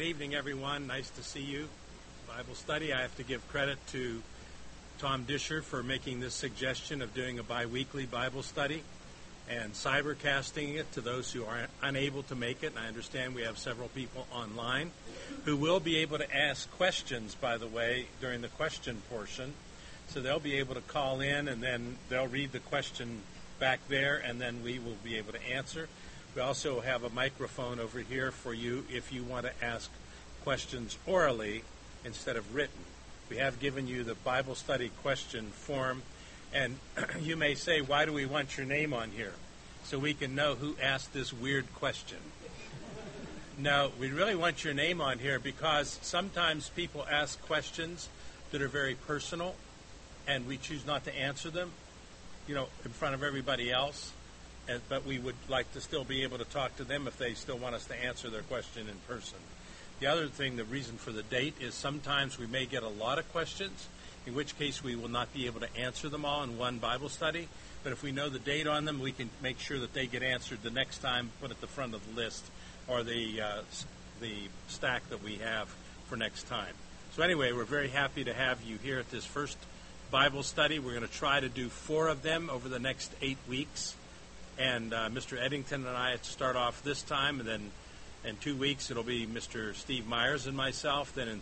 evening, everyone. Nice to see you. Bible study. I have to give credit to Tom Disher for making this suggestion of doing a bi-weekly Bible study and cybercasting it to those who are unable to make it. And I understand we have several people online who will be able to ask questions, by the way, during the question portion. So they'll be able to call in, and then they'll read the question back there, and then we will be able to answer. We also have a microphone over here for you if you want to ask questions orally instead of written. We have given you the Bible study question form, and you may say, why do we want your name on here? So we can know who asked this weird question. No, we really want your name on here because sometimes people ask questions that are very personal, and we choose not to answer them, in front of everybody else. But we would like to still be able to talk to them if they still want us to answer their question in person. The other thing, the reason for the date, is sometimes we may get a lot of questions, in which case we will not be able to answer them all in one Bible study. But if we know the date on them, we can make sure that they get answered the next time, put at the front of the list, or the stack that we have for next time. So anyway, we're very happy to have you here at this first Bible study. We're going to try to do 4 of them over the next 8 weeks. And Mr. Eddington and I start off this time, and then in 2 weeks it'll be Mr. Steve Myers and myself. Then in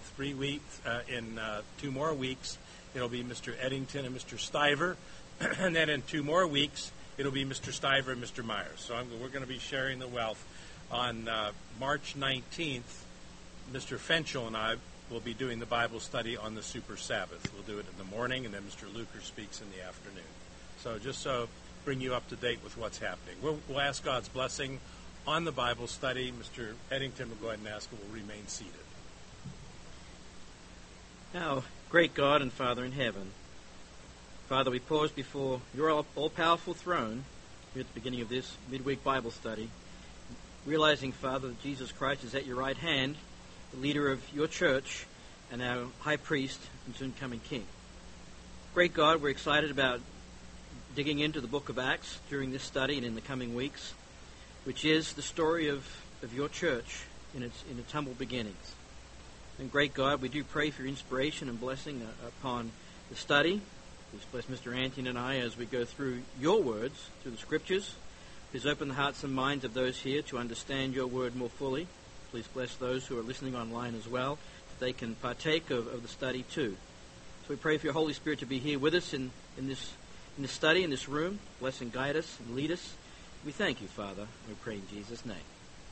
2 more weeks it'll be Mr. Eddington and Mr. Stiver, and then in 2 more weeks it'll be Mr. Stiver and Mr. Myers. So we're going to be sharing the wealth. On March 19th, Mr. Fenchel and I will be doing the Bible study on the Super Sabbath. We'll do it in the morning, and then Mr. Luker speaks in the afternoon. So just so bring you up to date with what's happening. We'll ask God's blessing on the Bible study. Mr. Eddington will go ahead and ask, and we'll remain seated. Now, great God and Father in heaven, Father, we pause before your all-powerful throne here at the beginning of this midweek Bible study, realizing, Father, that Jesus Christ is at your right hand, the leader of your church and our high priest and soon-coming king. Great God, we're excited about digging into the book of Acts during this study and in the coming weeks, which is the story of your church in its humble beginnings. And great God, we do pray for your inspiration and blessing upon the study. Please bless Mr. Anthony and I as we go through your words, through the Scriptures. Please open the hearts and minds of those here to understand your word more fully. Please bless those who are listening online as well, that they can partake of the study too. So we pray for your Holy Spirit to be here with us in this study, in this room. Bless and guide us and lead us. We thank you, Father. We pray in Jesus' name.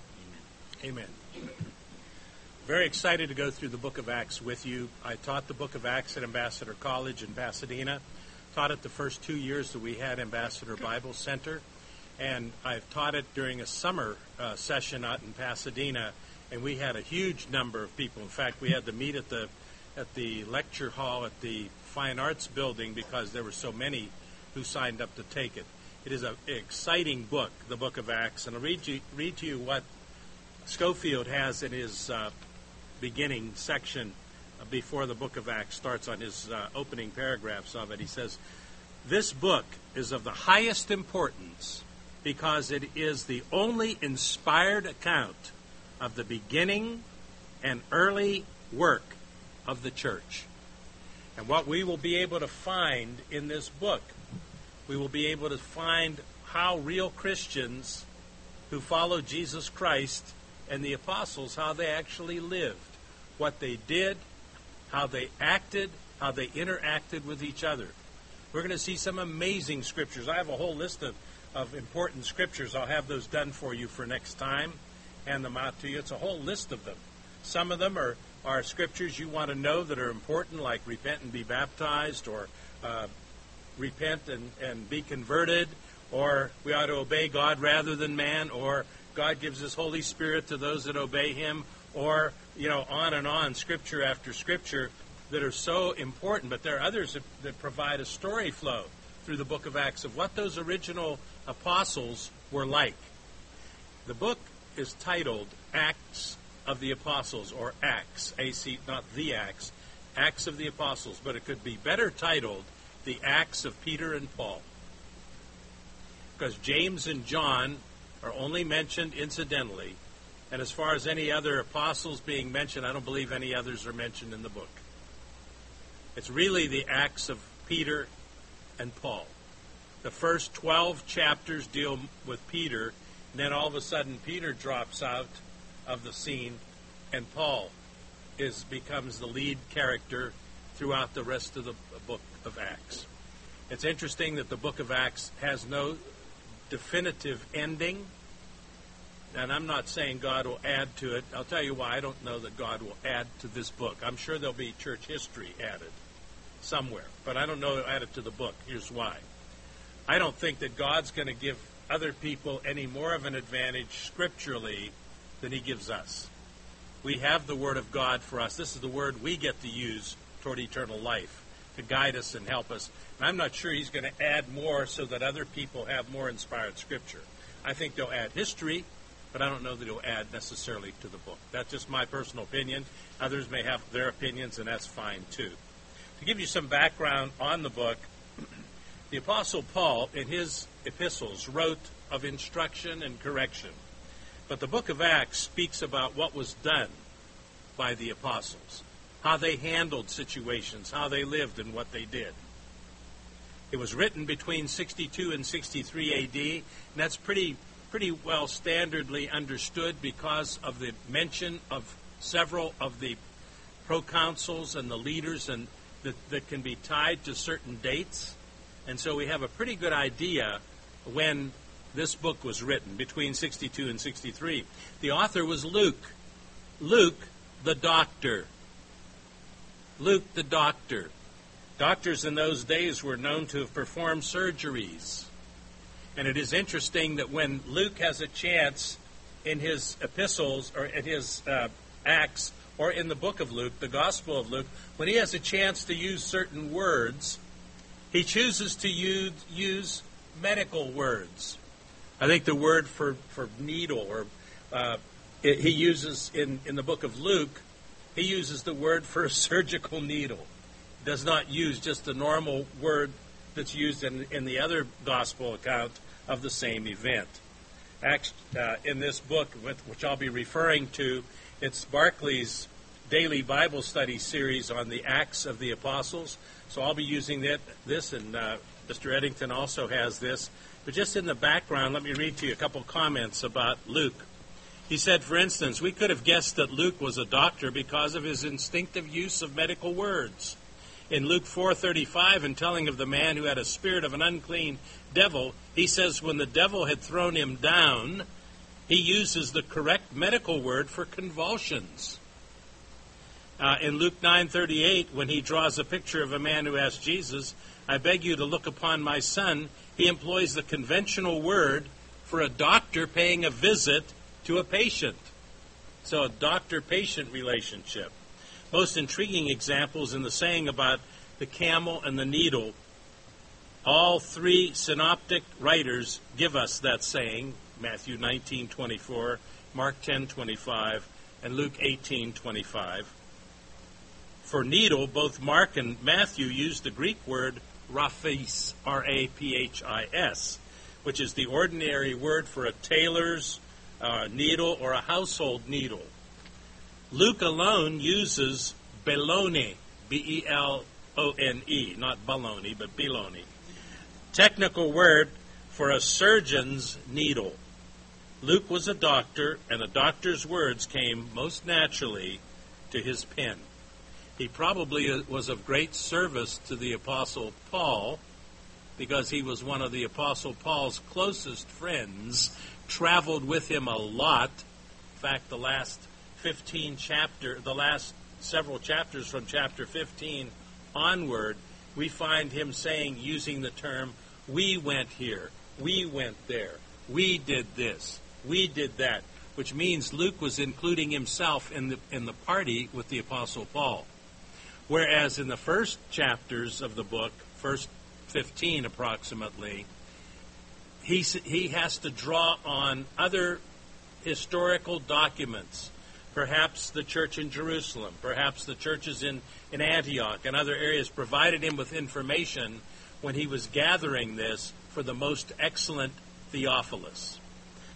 Amen. Amen. Very excited to go through the book of Acts with you. I taught the book of Acts at Ambassador College in Pasadena. Taught it the first 2 years that we had Ambassador Bible Center. And I've taught it during a summer session out in Pasadena. And we had a huge number of people. In fact, we had to meet at the lecture hall at the Fine Arts Building because there were so many who signed up to take it. It is an exciting book, the book of Acts, and I'll read to you what Schofield has in his beginning section before the book of Acts starts on his opening paragraphs of it. He says, "This book is of the highest importance because it is the only inspired account of the beginning and early work of the church." And what we will be able to find in this book, we will be able to find how real Christians who follow Jesus Christ and the apostles, how they actually lived, what they did, how they acted, how they interacted with each other. We're going to see some amazing scriptures. I have a whole list of important scriptures. I'll have those done for you for next time, hand them out to you. It's a whole list of them. Some of them are scriptures you want to know that are important, like repent and be baptized, or repent and be converted, or we ought to obey God rather than man, or God gives His Holy Spirit to those that obey Him, or, on and on, scripture after scripture that are so important. But there are others that provide a story flow through the book of Acts of what those original apostles were like. The book is titled Acts of the Apostles, or Acts, A-C, not the Acts, Acts of the Apostles, but it could be better titled The Acts of Peter and Paul. Because James and John are only mentioned incidentally And as far as any other apostles being mentioned, I don't believe any others are mentioned in the book. It's really the Acts of Peter and Paul. The first 12 chapters deal with Peter, and then all of a sudden Peter drops out of the scene, and Paul becomes the lead character throughout the rest of the book of Acts. It's interesting that the book of Acts has no definitive ending, and I'm not saying God will add to it. I'll tell you why I don't know that God will add to this book. I'm sure there'll be church history added somewhere, but I don't know he'll add it to the book. Here's why. I don't think that God's going to give other people any more of an advantage scripturally than he gives us. We have the Word of God for us. This is the Word we get to use toward eternal life to guide us and help us. And I'm not sure he's going to add more so that other people have more inspired Scripture. I think they'll add history, but I don't know that he'll add necessarily to the book. That's just my personal opinion. Others may have their opinions, and that's fine too. To give you some background on the book, the Apostle Paul, in his epistles, wrote of instruction and correction. But the book of Acts speaks about what was done by the apostles, how they handled situations, how they lived, and what they did. It was written between 62 and 63 A.D., and that's pretty well standardly understood because of the mention of several of the proconsuls and the leaders and that can be tied to certain dates. And so we have a pretty good idea when this book was written, between 62 and 63. The author was Luke. Luke, the doctor. Luke, the doctor. Doctors in those days were known to have performed surgeries. And it is interesting that when Luke has a chance in his epistles or in his Acts or in the book of Luke, the Gospel of Luke, when he has a chance to use certain words, he chooses to use medical words. I think the word for needle, or he uses in the book of Luke, he uses the word for a surgical needle. He does not use just the normal word that's used in the other gospel account of the same event. Acts, in this book, which I'll be referring to, it's Barclay's daily Bible study series on the Acts of the Apostles. So I'll be using this, and Mr. Eddington also has this. But just in the background, let me read to you a couple comments about Luke. He said, for instance, we could have guessed that Luke was a doctor because of his instinctive use of medical words. In Luke 4:35, in telling of the man who had a spirit of an unclean devil, he says when the devil had thrown him down, he uses the correct medical word for convulsions. In Luke 9:38, when he draws a picture of a man who asks Jesus, I beg you to look upon my son, he employs the conventional word for a doctor paying a visit to a patient. So a doctor-patient relationship. Most intriguing examples in the saying about the camel and the needle. All three synoptic writers give us that saying, Matthew 19:24, Mark 10:25, and Luke 18:25. For needle, both Mark and Matthew use the Greek word raphis, R-A-P-H-I-S, which is the ordinary word for a tailor's needle or a household needle. Luke alone uses belone, B-E-L-O-N-E, not baloney, but belone. Technical word for a surgeon's needle. Luke was a doctor, and a doctor's words came most naturally to his pen. He probably was of great service to the Apostle Paul because he was one of the Apostle Paul's closest friends, traveled with him a lot. In fact, the last several chapters from chapter 15 onward, we find him using the term, we went here, we went there, we did this, we did that, which means Luke was including himself in the party with the Apostle Paul. Whereas in the first chapters of the book, first 15 approximately, he has to draw on other historical documents, perhaps the church in Jerusalem, perhaps the churches in Antioch and other areas provided him with information when he was gathering this for the most excellent Theophilus.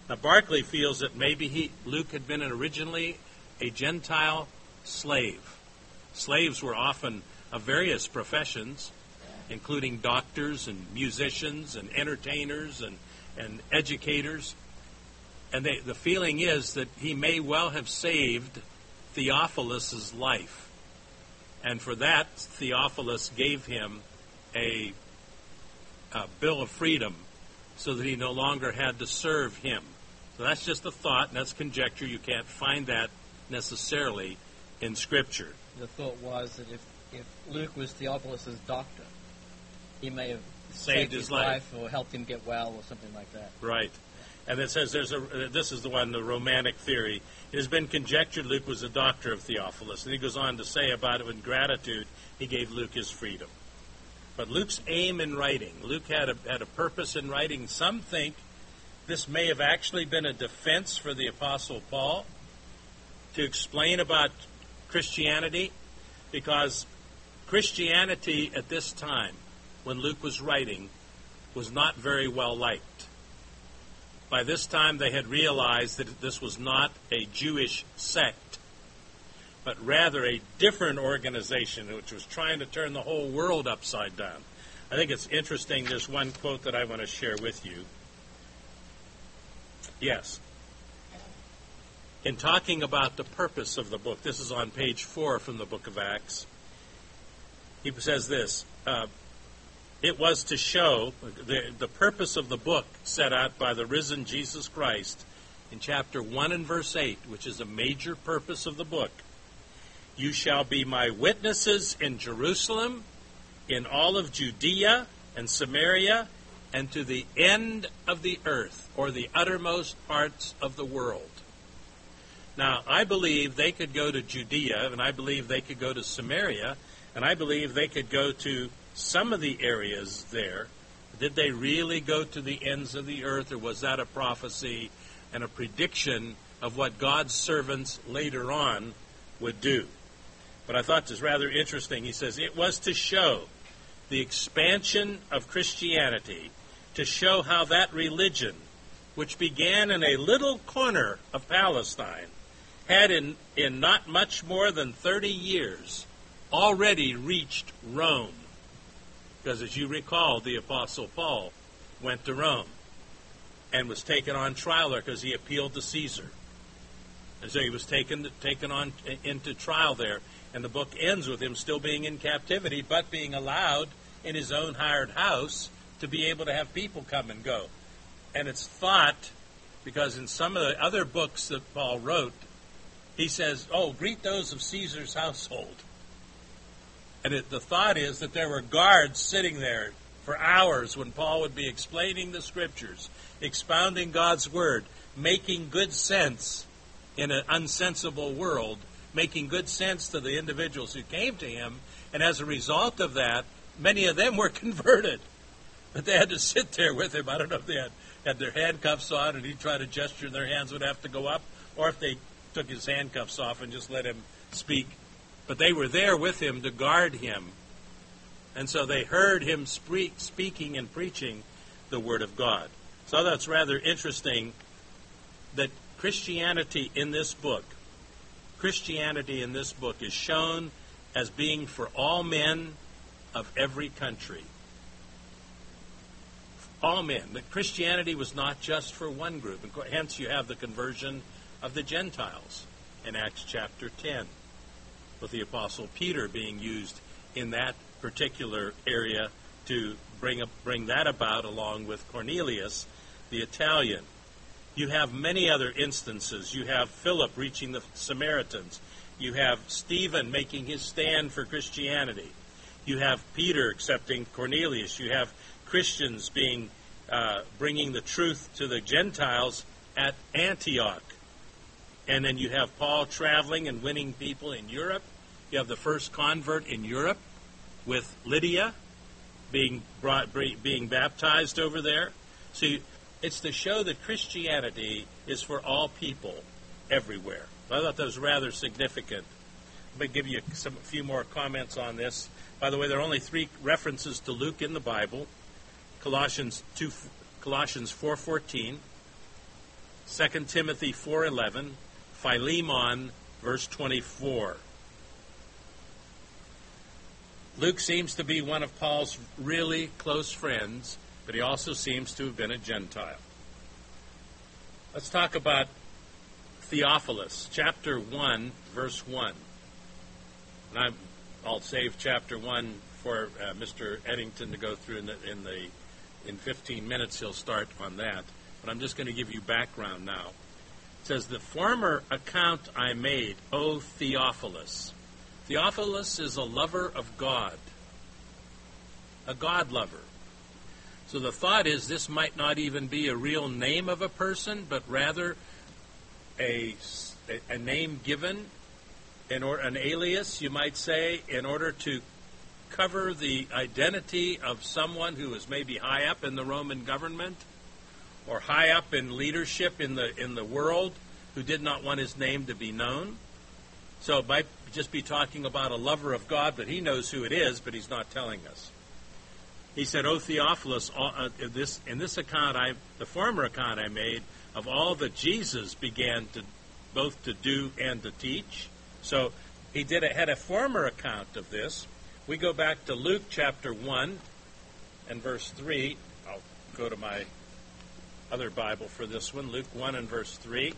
Now, Barclay feels that maybe Luke had been originally a Gentile slave. Slaves were often of various professions, including doctors and musicians and entertainers and educators. And the feeling is that he may well have saved Theophilus' life. And for that, Theophilus gave him a bill of freedom so that he no longer had to serve him. So that's just a thought, and that's conjecture. You can't find that necessarily in Scripture. The thought was that if Luke was Theophilus' doctor, he may have saved his life or helped him get well or something like that. Right. And it says this is the one, the romantic theory. It has been conjectured Luke was a doctor of Theophilus. And he goes on to say about it, in gratitude, he gave Luke his freedom. But Luke's aim in writing, Luke had a purpose in writing. Some think this may have actually been a defense for the Apostle Paul to explain about Christianity, because Christianity at this time, when Luke was writing, was not very well liked. By this time, they had realized that this was not a Jewish sect, but rather a different organization which was trying to turn the whole world upside down. I think it's interesting. There's one quote that I want to share with you. Yes. In talking about the purpose of the book, this is on page 4 from the book of Acts, he says this, it was to show the purpose of the book set out by the risen Jesus Christ in chapter 1 and verse 8, which is a major purpose of the book. You shall be my witnesses in Jerusalem, in all of Judea and Samaria, and to the end of the earth, or the uttermost parts of the world. Now, I believe they could go to Judea, and I believe they could go to Samaria, and I believe they could go to some of the areas there. Did they really go to the ends of the earth, or was that a prophecy and a prediction of what God's servants later on would do? But I thought this rather interesting. He says, it was to show the expansion of Christianity, to show how that religion, which began in a little corner of Palestine, had in not much more than 30 years already reached Rome. Because as you recall, the Apostle Paul went to Rome and was taken on trial there because he appealed to Caesar. And so he was taken on into trial there. And the book ends with him still being in captivity, but being allowed in his own hired house to be able to have people come and go. And it's thought, because in some of the other books that Paul wrote, he says, greet those of Caesar's household. And the thought is that there were guards sitting there for hours when Paul would be explaining the Scriptures, expounding God's Word, making good sense in an unsensible world, making good sense to the individuals who came to him. And as a result of that, many of them were converted. But they had to sit there with him. I don't know if they had their handcuffs on and he'd try to gesture and their hands would have to go up, or if they took his handcuffs off and just let him speak. But they were there with him to guard him. And so they heard him speaking and preaching the Word of God. So that's rather interesting that Christianity in this book is shown as being for all men of every country. All men. That Christianity was not just for one group. And hence you have the conversion of the Gentiles in Acts chapter 10. With the Apostle Peter being used in that particular area to bring that about, along with Cornelius, the Italian. You have many other instances. You have Philip reaching the Samaritans. You have Stephen making his stand for Christianity. You have Peter accepting Cornelius. You have Christians bringing the truth to the Gentiles at Antioch. And then you have Paul traveling and winning people in Europe. You have the first convert in Europe with Lydia being baptized over there. So it's to show that Christianity is for all people everywhere. I thought that was rather significant. Let me give you a few more comments on this. By the way, there are only 3 references to Luke in the Bible. Colossians 4:14, 2 Timothy 4:11, Philemon, verse 24. Luke seems to be one of Paul's really close friends, but he also seems to have been a Gentile. Let's talk about Theophilus, chapter 1, verse 1. And I'll save chapter 1 for Mr. Eddington to go through in 15 minutes. He'll start on that. But I'm just going to give you background now. It says, the former account I made, O Theophilus. Theophilus is a lover of God, a God lover. So the thought is this might not even be a real name of a person, but rather a name given, an alias, you might say, in order to cover the identity of someone who is maybe high up in the Roman government or high up in leadership in the world who did not want his name to be known. So it might just be talking about a lover of God, but he knows who it is, but he's not telling us. He said, O Theophilus, in this account, the former account I made of all that Jesus began to both to do and to teach. So he had a former account of this. We go back to Luke chapter 1 and verse 3. I'll go to my other Bible for this one. Luke 1 and verse 3.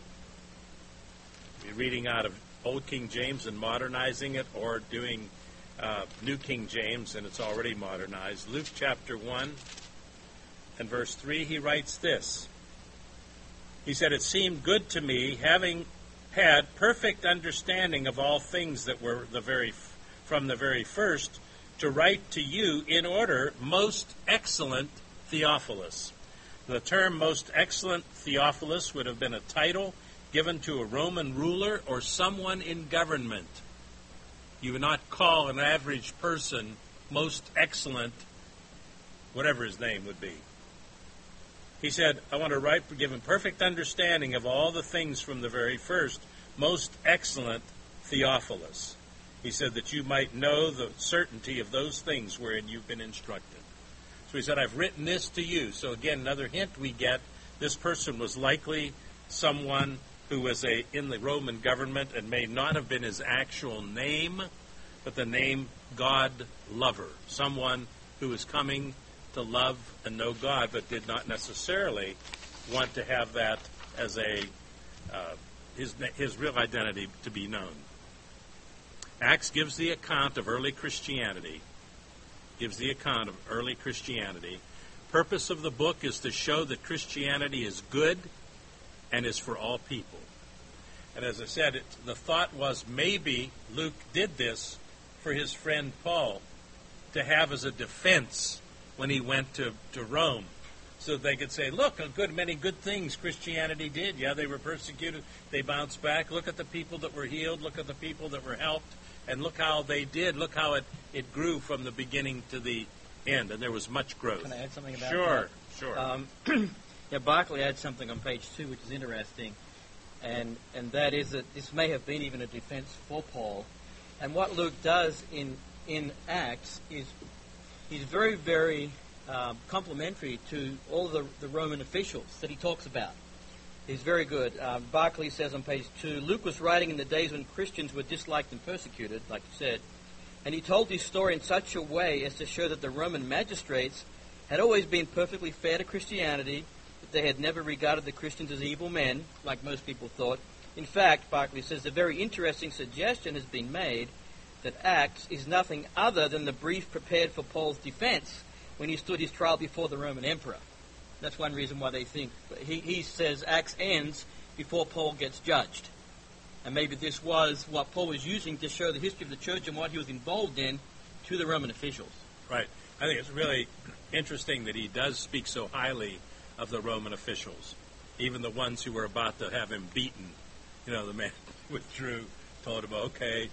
We're reading out of Old King James and modernizing it, or doing New King James and it's already modernized. Luke chapter 1 and verse 3, he writes this. He said, it seemed good to me, having had perfect understanding of all things that were from the very first, to write to you in order, most excellent Theophilus. The term most excellent Theophilus would have been a title given to a Roman ruler or someone in government. You would not call an average person most excellent, whatever his name would be. He said, I want to write, give him perfect understanding of all the things from the very first, most excellent Theophilus. He said that you might know the certainty of those things wherein you've been instructed. So he said, I've written this to you. So again, another hint we get, this person was likely someone who was in the Roman government and may not have been his actual name, but the name God lover. Someone who was coming to love and know God, but did not necessarily want to have that as his real identity to be known. Acts gives the account of early Christianity. Purpose of the book is to show that Christianity is good and is for all people. And as I said, the thought was maybe Luke did this for his friend Paul to have as a defense when he went to Rome, so they could say, look, many good things Christianity did. Yeah, they were persecuted. They bounced back. Look at the people that were healed. Look at the people that were helped. And look how they did. Look how it grew from the beginning to the end. And there was much growth. Can I add something about that? Sure. Yeah, Barclay adds something on page 2 which is interesting. And that is that this may have been even a defense for Paul. And what Luke does in Acts is he's very, very complimentary to all the Roman officials that he talks about. He's very good. Barclay says on page 2, Luke was writing in the days when Christians were disliked and persecuted, like you said, and he told his story in such a way as to show that the Roman magistrates had always been perfectly fair to Christianity, that they had never regarded the Christians as evil men, like most people thought. In fact, Barclay says, a very interesting suggestion has been made that Acts is nothing other than the brief prepared for Paul's defense when he stood his trial before the Roman emperor. That's one reason why they think. He says Acts ends before Paul gets judged. And maybe this was what Paul was using to show the history of the church and what he was involved in to the Roman officials. Right. I think it's really interesting that he does speak so highly of the Roman officials, even the ones who were about to have him beaten. You know, the man withdrew, told him, okay,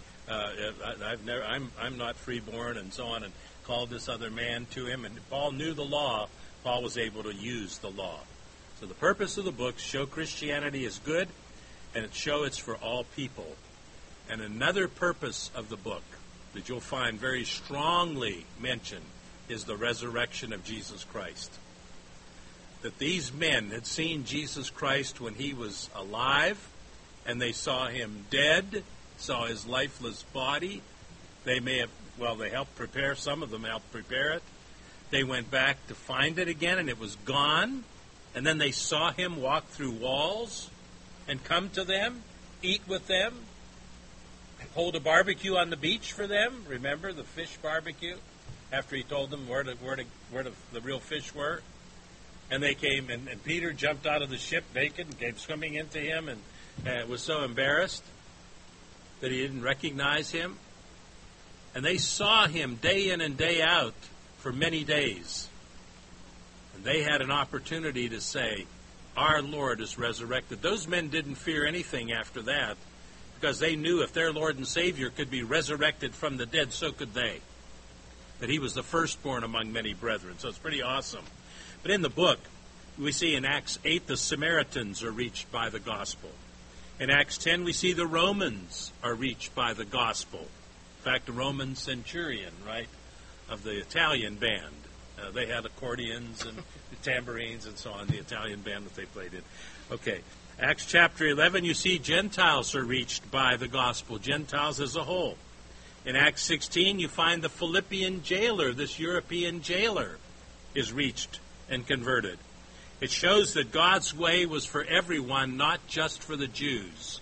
I'm not freeborn, and so on, and called this other man to him. And Paul knew the law. Paul was able to use the law. So the purpose of the book, show Christianity is good, and show it's for all people. And another purpose of the book that you'll find very strongly mentioned is the resurrection of Jesus Christ. that these men had seen Jesus Christ when he was alive, and they saw him dead, saw his lifeless body. They may have, they helped prepare, some of them helped prepare it. They went back to find it again, and it was gone. And then they saw him walk through walls and come to them, eat with them, hold a barbecue on the beach for them. Remember the fish barbecue? After he told them where the real fish were. And they came, and Peter jumped out of the ship naked and came swimming into him, and was so embarrassed that he didn't recognize him. And they saw him day in and day out for many days. And they had an opportunity to say, our Lord is resurrected. Those men didn't fear anything after that, because they knew if their Lord and Savior could be resurrected from the dead, so could they. That he was the firstborn among many brethren. So it's pretty awesome. But in the book, we see in Acts 8, the Samaritans are reached by the gospel. In Acts 10, we see the Romans are reached by the gospel. In fact, the Roman centurion, right, of the Italian band. They had accordions and tambourines and so on, the Italian band that they played in. Okay, Acts chapter 11, you see Gentiles are reached by the gospel, Gentiles as a whole. In Acts 16, you find the Philippian jailer, this European jailer, is reached and converted. It shows that God's way was for everyone, not just for the Jews.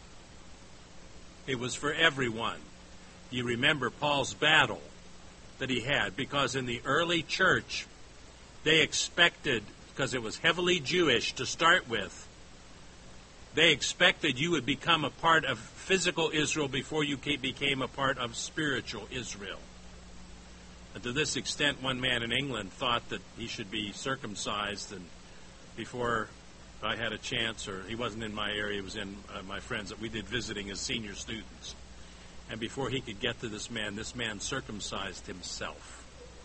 It was for everyone. You remember Paul's battle that he had, because in the early church, they expected, because it was heavily Jewish to start with, they expected you would become a part of physical Israel before you became a part of spiritual Israel. And to this extent, one man in England thought that he should be circumcised, and before I had a chance, or he wasn't in my area, he was in my friends that we did visiting as senior students. And before he could get to this man circumcised himself,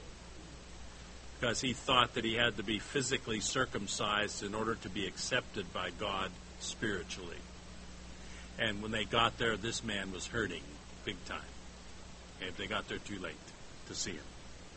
because he thought that he had to be physically circumcised in order to be accepted by God spiritually. And when they got there, this man was hurting big time. And they got there too late to see him.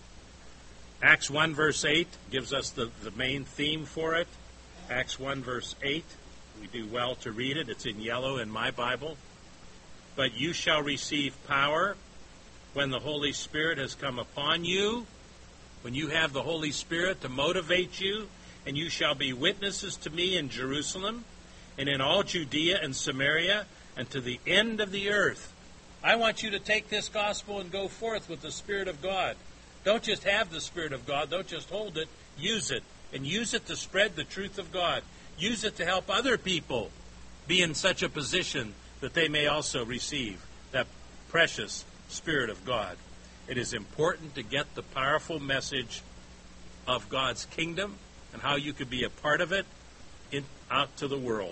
Acts 1 verse 8 gives us the main theme for it. Acts 1 verse 8, we do well to read it. It's in yellow in my Bible. But you shall receive power when the Holy Spirit has come upon you. When you have the Holy Spirit to motivate you, and you shall be witnesses to me in Jerusalem, and in all Judea and Samaria, and to the end of the earth. I want you to take this gospel and go forth with the Spirit of God. Don't just have the Spirit of God. Don't just hold it. Use it. And use it to spread the truth of God. Use it to help other people be in such a position that they may also receive that precious Spirit of God. It is important to get the powerful message of God's kingdom and how you could be a part of it out to the world.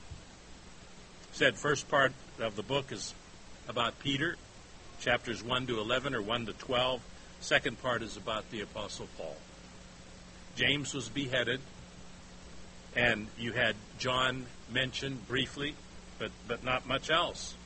Said first part of the book is about Peter, chapters 1 to 11 or 1 to 12. Second part is about the Apostle Paul. James was beheaded, and you had John mentioned briefly, but not much else.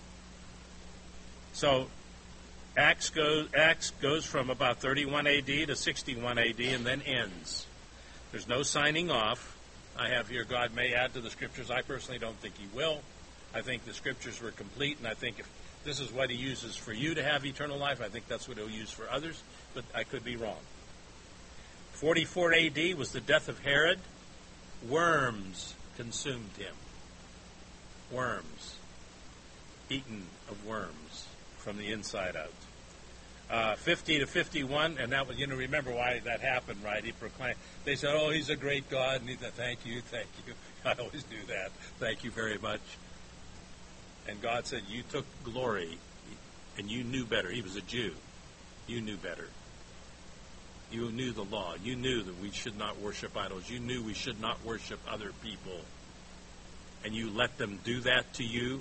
So Acts goes from about 31 AD to 61 AD and then ends. There's no signing off. I have here, God may add to the Scriptures. I personally don't think He will. I think the Scriptures were complete, and I think if this is what He uses for you to have eternal life, I think that's what He'll use for others, but I could be wrong. 44 AD was the death of Herod. Worms consumed him. Worms. Eaten of worms from the inside out. 50 to 51, and that was, remember why that happened, right? He proclaimed, they said, oh, He's a great God, and He said, thank you. I always do that. Thank you very much. And God said, you took glory, and you knew better. He was a Jew. You knew better. You knew the law. You knew that we should not worship idols. You knew we should not worship other people. And you let them do that to you.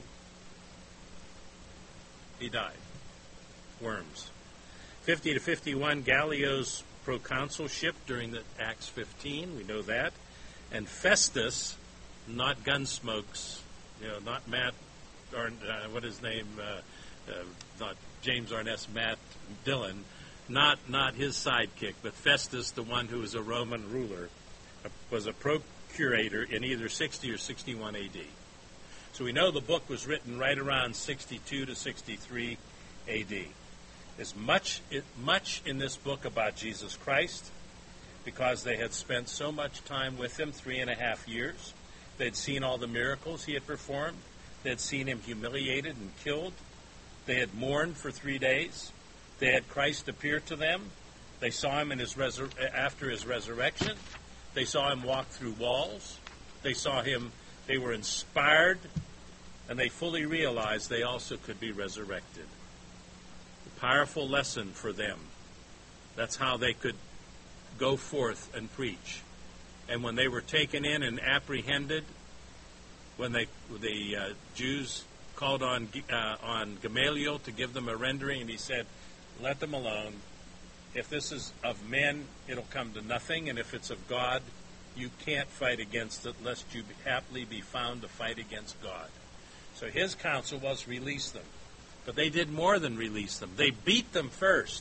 He died. Worms. 50 to 51, Gallio's proconsulship during the Acts 15. We know that. And Festus, not Gunsmoke's, not Matt, or what his name, not James Arness, Matt Dillon, not his sidekick, but Festus, the one who was a Roman ruler, was a curator in either 60 or 61 A.D. So we know the book was written right around 62 to 63 A.D. There's much in this book about Jesus Christ because they had spent so much time with him, 3.5 years. They'd seen all the miracles he had performed. They'd seen him humiliated and killed. They had mourned for 3 days. They had Christ appear to them. They saw him in after his resurrection. They saw him walk through walls. They saw him, they were inspired, and they fully realized they also could be resurrected. A powerful lesson for them. That's how they could go forth and preach. And when they were taken in and apprehended, when the Jews called on Gamaliel to give them a rendering, and he said, let them alone. If this is of men, it'll come to nothing, and if it's of God, you can't fight against it, lest you haply be found to fight against God. So his counsel was release them. But they did more than release them. They beat them first.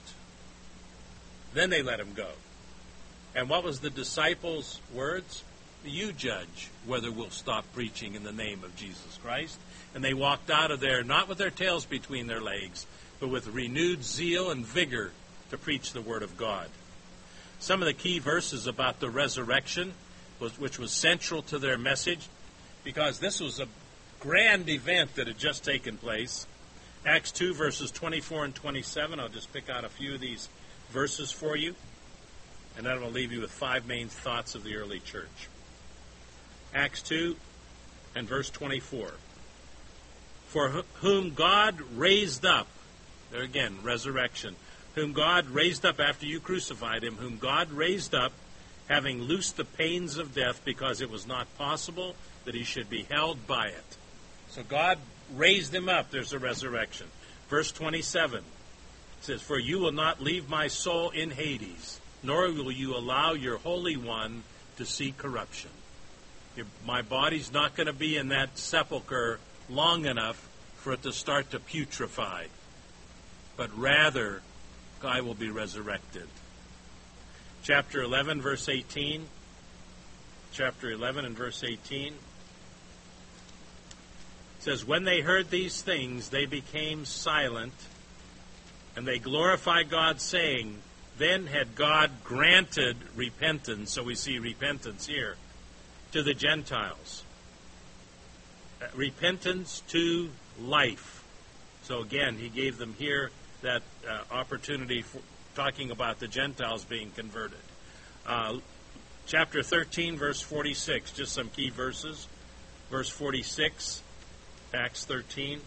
Then they let them go. And what was the disciples' words? You judge whether we'll stop preaching in the name of Jesus Christ. And they walked out of there, not with their tails between their legs, but with renewed zeal and vigor to preach the Word of God. Some of the key verses about the resurrection, which was central to their message, because this was a grand event that had just taken place. Acts 2, verses 24 and 27. I'll just pick out a few of these verses for you, and then I'll leave you with 5 main thoughts of the early church. Acts 2 and verse 24. For whom God raised up, there again, resurrection, whom God raised up after you crucified him, whom God raised up, having loosed the pains of death, because it was not possible that he should be held by it. So God raised him up. There's a resurrection. Verse 27 says, for you will not leave my soul in Hades, nor will you allow your Holy One to see corruption. My body's not going to be in that sepulcher long enough for it to start to putrefy, but rather I will be resurrected. Chapter 11, verse 18. Chapter 11 and verse 18 says, when they heard these things, they became silent, and they glorified God, saying, then had God granted repentance, so we see repentance here, to the Gentiles. Repentance to life. So again, he gave them here that opportunity for talking about the Gentiles being converted. Chapter 13, verse 46, just some key verses. Verse 46, Acts 13.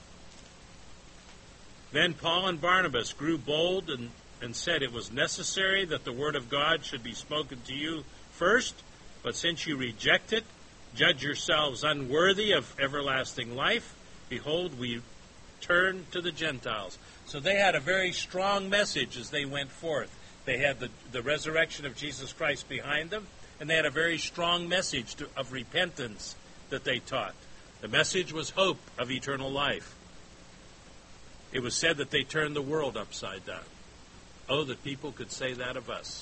Then Paul and Barnabas grew bold and said, it was necessary that the word of God should be spoken to you first, but since you reject it, judge yourselves unworthy of everlasting life. Behold, we turn to the Gentiles. So they had a very strong message as they went forth. They had the resurrection of Jesus Christ behind them, and they had a very strong message of repentance that they taught. The message was hope of eternal life. It was said that they turned the world upside down. Oh, that people could say that of us.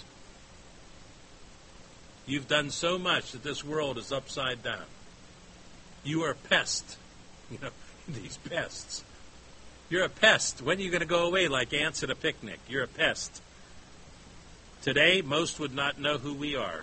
You've done so much that this world is upside down. You are a pest. You know, these pests. You're a pest. When are you going to go away like ants at a picnic? You're a pest. Today, most would not know who we are.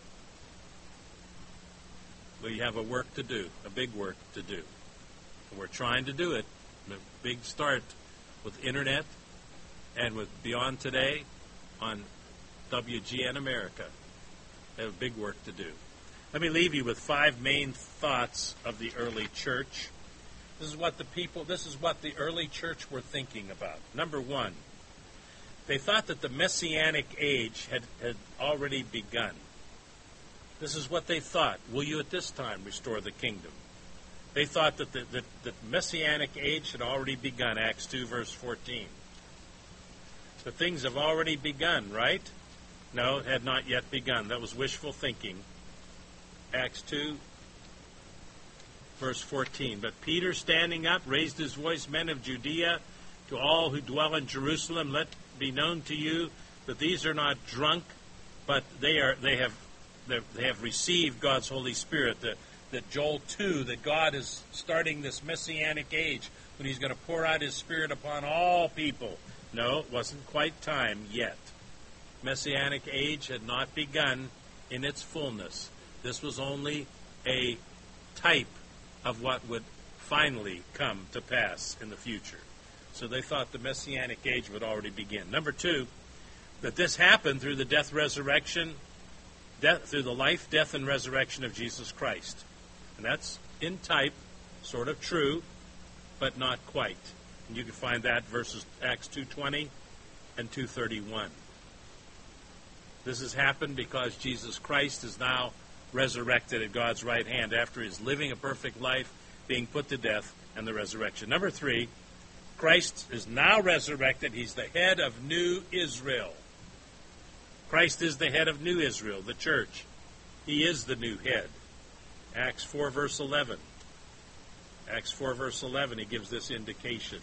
We have a work to do, a big work to do. And we're trying to do it. A big start with Internet and with Beyond Today on WGN America. We have a big work to do. Let me leave you with 5 main thoughts of the early church. This is what the early church were thinking about. Number 1, they thought that the Messianic age had already begun. This is what they thought. Will you at this time restore the kingdom? They thought that the Messianic age had already begun, Acts 2, verse 14. The things have already begun, right? No, it had not yet begun. That was wishful thinking. Acts 2, verse 14. But Peter, standing up, raised his voice, men of Judea, to all who dwell in Jerusalem, let be known to you that these are not drunk, but they they have received God's Holy Spirit, that Joel 2, that God is starting this Messianic age when he's going to pour out his Spirit upon all people. No, it wasn't quite time yet. Messianic age had not begun in its fullness. This was only a type of what would finally come to pass in the future. So they thought the Messianic age would already begin. Number two, that this happened through the through the life, death, and resurrection of Jesus Christ. And that's in type, sort of true, but not quite. And you can find that verses Acts 2:20 and 2:31. This has happened because Jesus Christ is now resurrected at God's right hand after his living a perfect life, being put to death, and the resurrection. Number three, Christ is now resurrected. He's the head of New Israel. Christ is the head of New Israel, the church. He is the new head. Acts 4, verse 11. Acts 4, verse 11, he gives this indication.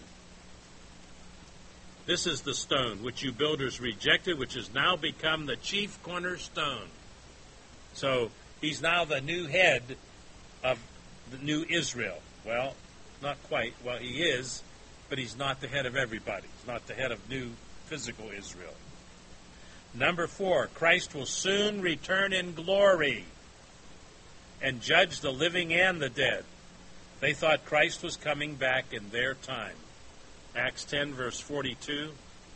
This is the stone which you builders rejected, which has now become the chief cornerstone. So, he's now the new head of the new Israel. Well, not quite. Well, he is, but he's not the head of everybody. He's not the head of new physical Israel. Number 4, Christ will soon return in glory and judge the living and the dead. They thought Christ was coming back in their time. Acts 10, verse 42.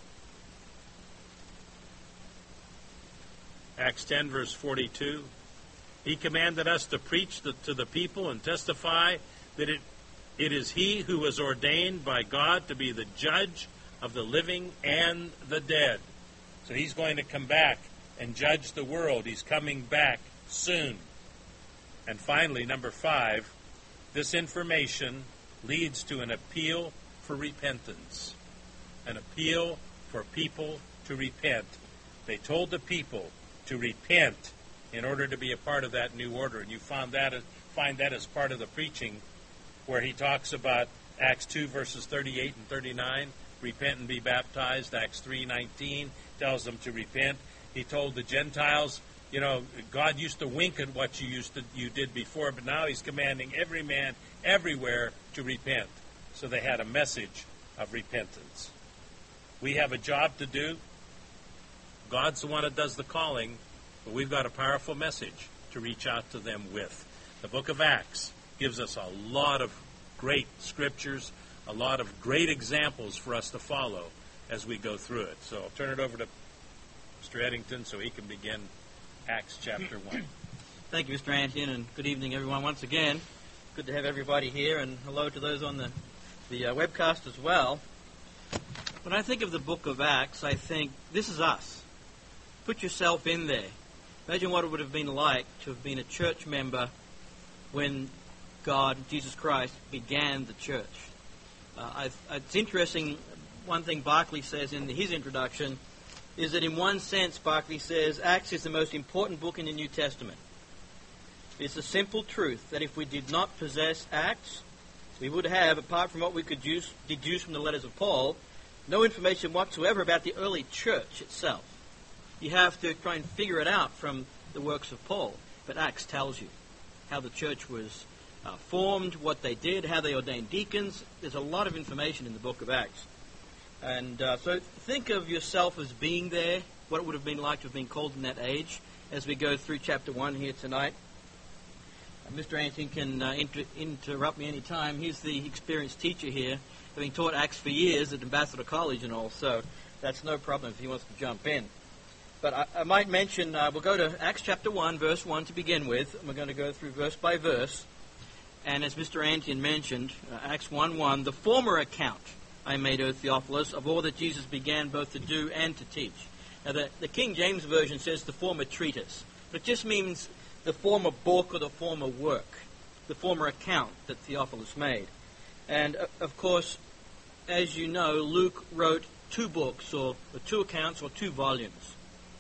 Acts 10, verse 42. He commanded us to preach to the people and testify that it is he who was ordained by God to be the judge of the living and the dead. So he's going to come back and judge the world. He's coming back soon. And finally, number 5, this information leads to an appeal for repentance. An appeal for people to repent. They told the people to repent in order to be a part of that new order. And you find that as part of the preaching where he talks about Acts 2, verses 38 and 39, repent and be baptized. Acts 3:19 tells them to repent. He told the Gentiles, God used to wink at what you did before, but now he's commanding every man everywhere to repent. So they had a message of repentance. We have a job to do. God's the one that does the calling, but we've got a powerful message to reach out to them with. The book of Acts gives us a lot of great scriptures, a lot of great examples for us to follow as we go through it. So I'll turn it over to Mr. Eddington so he can begin Acts chapter 1. Thank you, Mr. Antian, and good evening, everyone, once again. Good to have everybody here, and hello to those on the webcast as well. When I think of the book of Acts, I think, this is us. Put yourself in there. Imagine what it would have been like to have been a church member when God, Jesus Christ, began the church. It's interesting, one thing Barclay says in his introduction is that in one sense, Barclay says, Acts is the most important book in the New Testament. It's a simple truth that if we did not possess Acts, we would have, apart from what we could deduce from the letters of Paul, no information whatsoever about the early church itself. You have to try and figure it out from the works of Paul. But Acts tells you how the church was formed, what they did, how they ordained deacons. There's a lot of information in the book of Acts. And so think of yourself as being there, what it would have been like to have been called in that age, as we go through chapter 1 here tonight. Mr. Antin can interrupt me any time. He's the experienced teacher here, having taught Acts for years at Ambassador College and all, so that's no problem if he wants to jump in. But I might mention, we'll go to Acts chapter 1, verse 1 to begin with, and we're going to go through verse by verse. And as Mr. Antin mentioned, Acts 1:1, the former account I made, O Theophilus, of all that Jesus began both to do and to teach. Now, the King James Version says the former treatise, but it just means the former book or the former work, the former account that Theophilus made. And, of course, as you know, Luke wrote 2 books, or 2 accounts, or 2 volumes.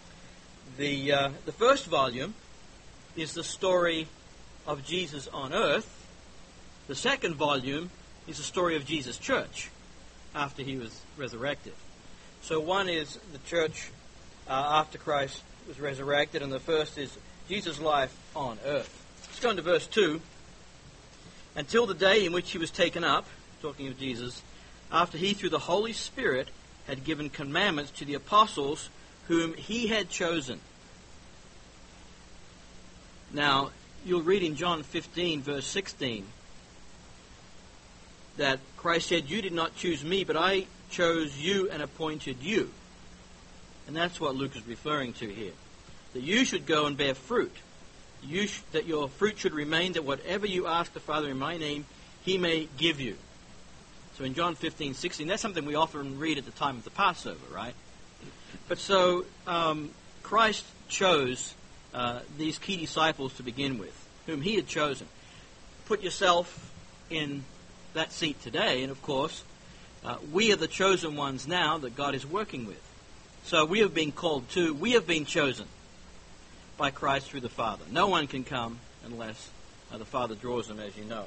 The first volume is the story of Jesus on earth. The second volume is the story of Jesus' church after he was resurrected. So one is the church after Christ was resurrected, and the first is Jesus' life on earth. Let's go into verse 2. Until the day in which he was taken up, talking of Jesus, after he through the Holy Spirit had given commandments to the apostles whom he had chosen. Now, you'll read in John 15, verse 16, that Christ said, "You did not choose me, but I chose you and appointed you." And that's what Luke is referring to here. That you should go and bear fruit. That your fruit should remain, that whatever you ask the Father in my name, he may give you. So in John 15, 16, that's something we often read at the time of the Passover, right? But so Christ chose these key disciples to begin with, whom he had chosen. Put yourself in that seat today, and of course, we are the chosen ones now that God is working with. So we have been called to, we have been chosen by Christ through the Father. No one can come unless the Father draws them, as you know.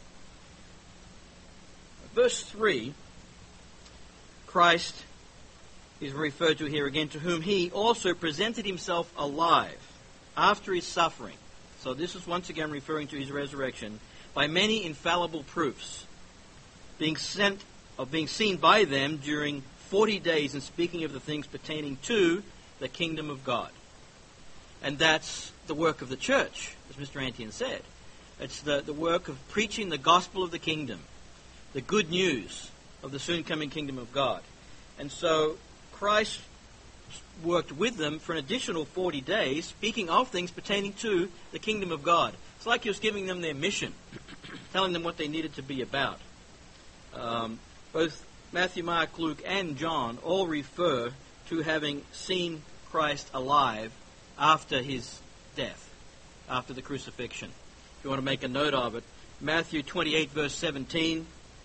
Verse 3, Christ is referred to here again, to whom he also presented himself alive after his suffering. So this is once again referring to his resurrection, by many infallible proofs, being seen by them during 40 days, and speaking of the things pertaining to the kingdom of God. And that's the work of the church, as Mr. Antian said. It's the work of preaching the gospel of the kingdom, the good news of the soon-coming kingdom of God. And so Christ worked with them for an additional 40 days, speaking of things pertaining to the kingdom of God. It's like he was giving them their mission, telling them what they needed to be about. Both Matthew, Mark, Luke, and John all refer to having seen Christ alive after his death, after the crucifixion. If you want to make a note of it, Matthew 28, verse 17,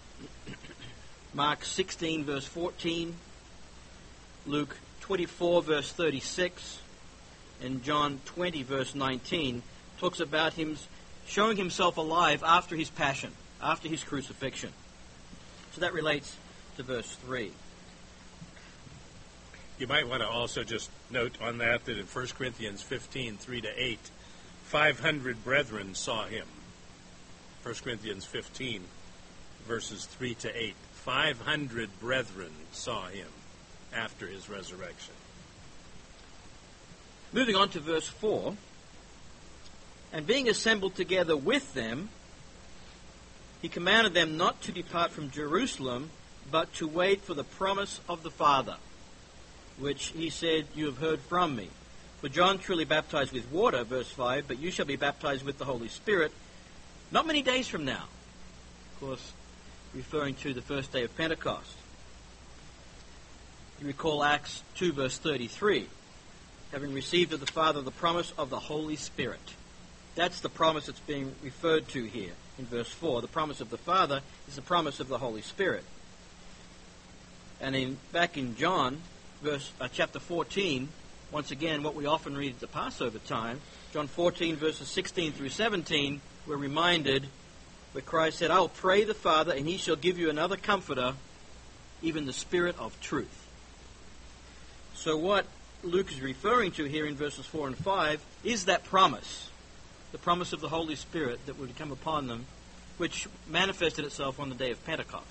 Mark 16, verse 14, Luke 24, verse 36, and John 20, verse 19, talks about him showing himself alive after his passion, after his crucifixion. So that relates to verse 3. You might want to also just note on that in 1 Corinthians 15, 3-8, 500 brethren saw him. 1 Corinthians 15, verses 3-8. 500 brethren saw him after his resurrection. Moving on to verse 4. And being assembled together with them, he commanded them not to depart from Jerusalem, but to wait for the promise of the Father, which he said, "You have heard from me. For John truly baptized with water," verse 5, "but you shall be baptized with the Holy Spirit not many days from now." Of course, referring to the first day of Pentecost. You recall Acts 2, verse 33. Having received of the Father the promise of the Holy Spirit. That's the promise that's being referred to here in verse 4. The promise of the Father is the promise of the Holy Spirit. And back in John, chapter 14, once again, what we often read at the Passover time, John 14, verses 16 through 17, we're reminded where Christ said, "I will pray the Father, and he shall give you another comforter, even the Spirit of truth." So what Luke is referring to here in verses 4 and 5 is that promise, the promise of the Holy Spirit that would come upon them, which manifested itself on the day of Pentecost.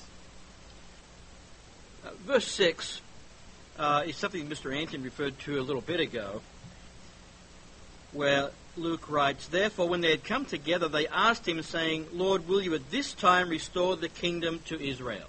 Verse 6 is something Mr. Anton referred to a little bit ago, where Luke writes, "Therefore, when they had come together, they asked him, saying, Lord, will you at this time restore the kingdom to Israel?"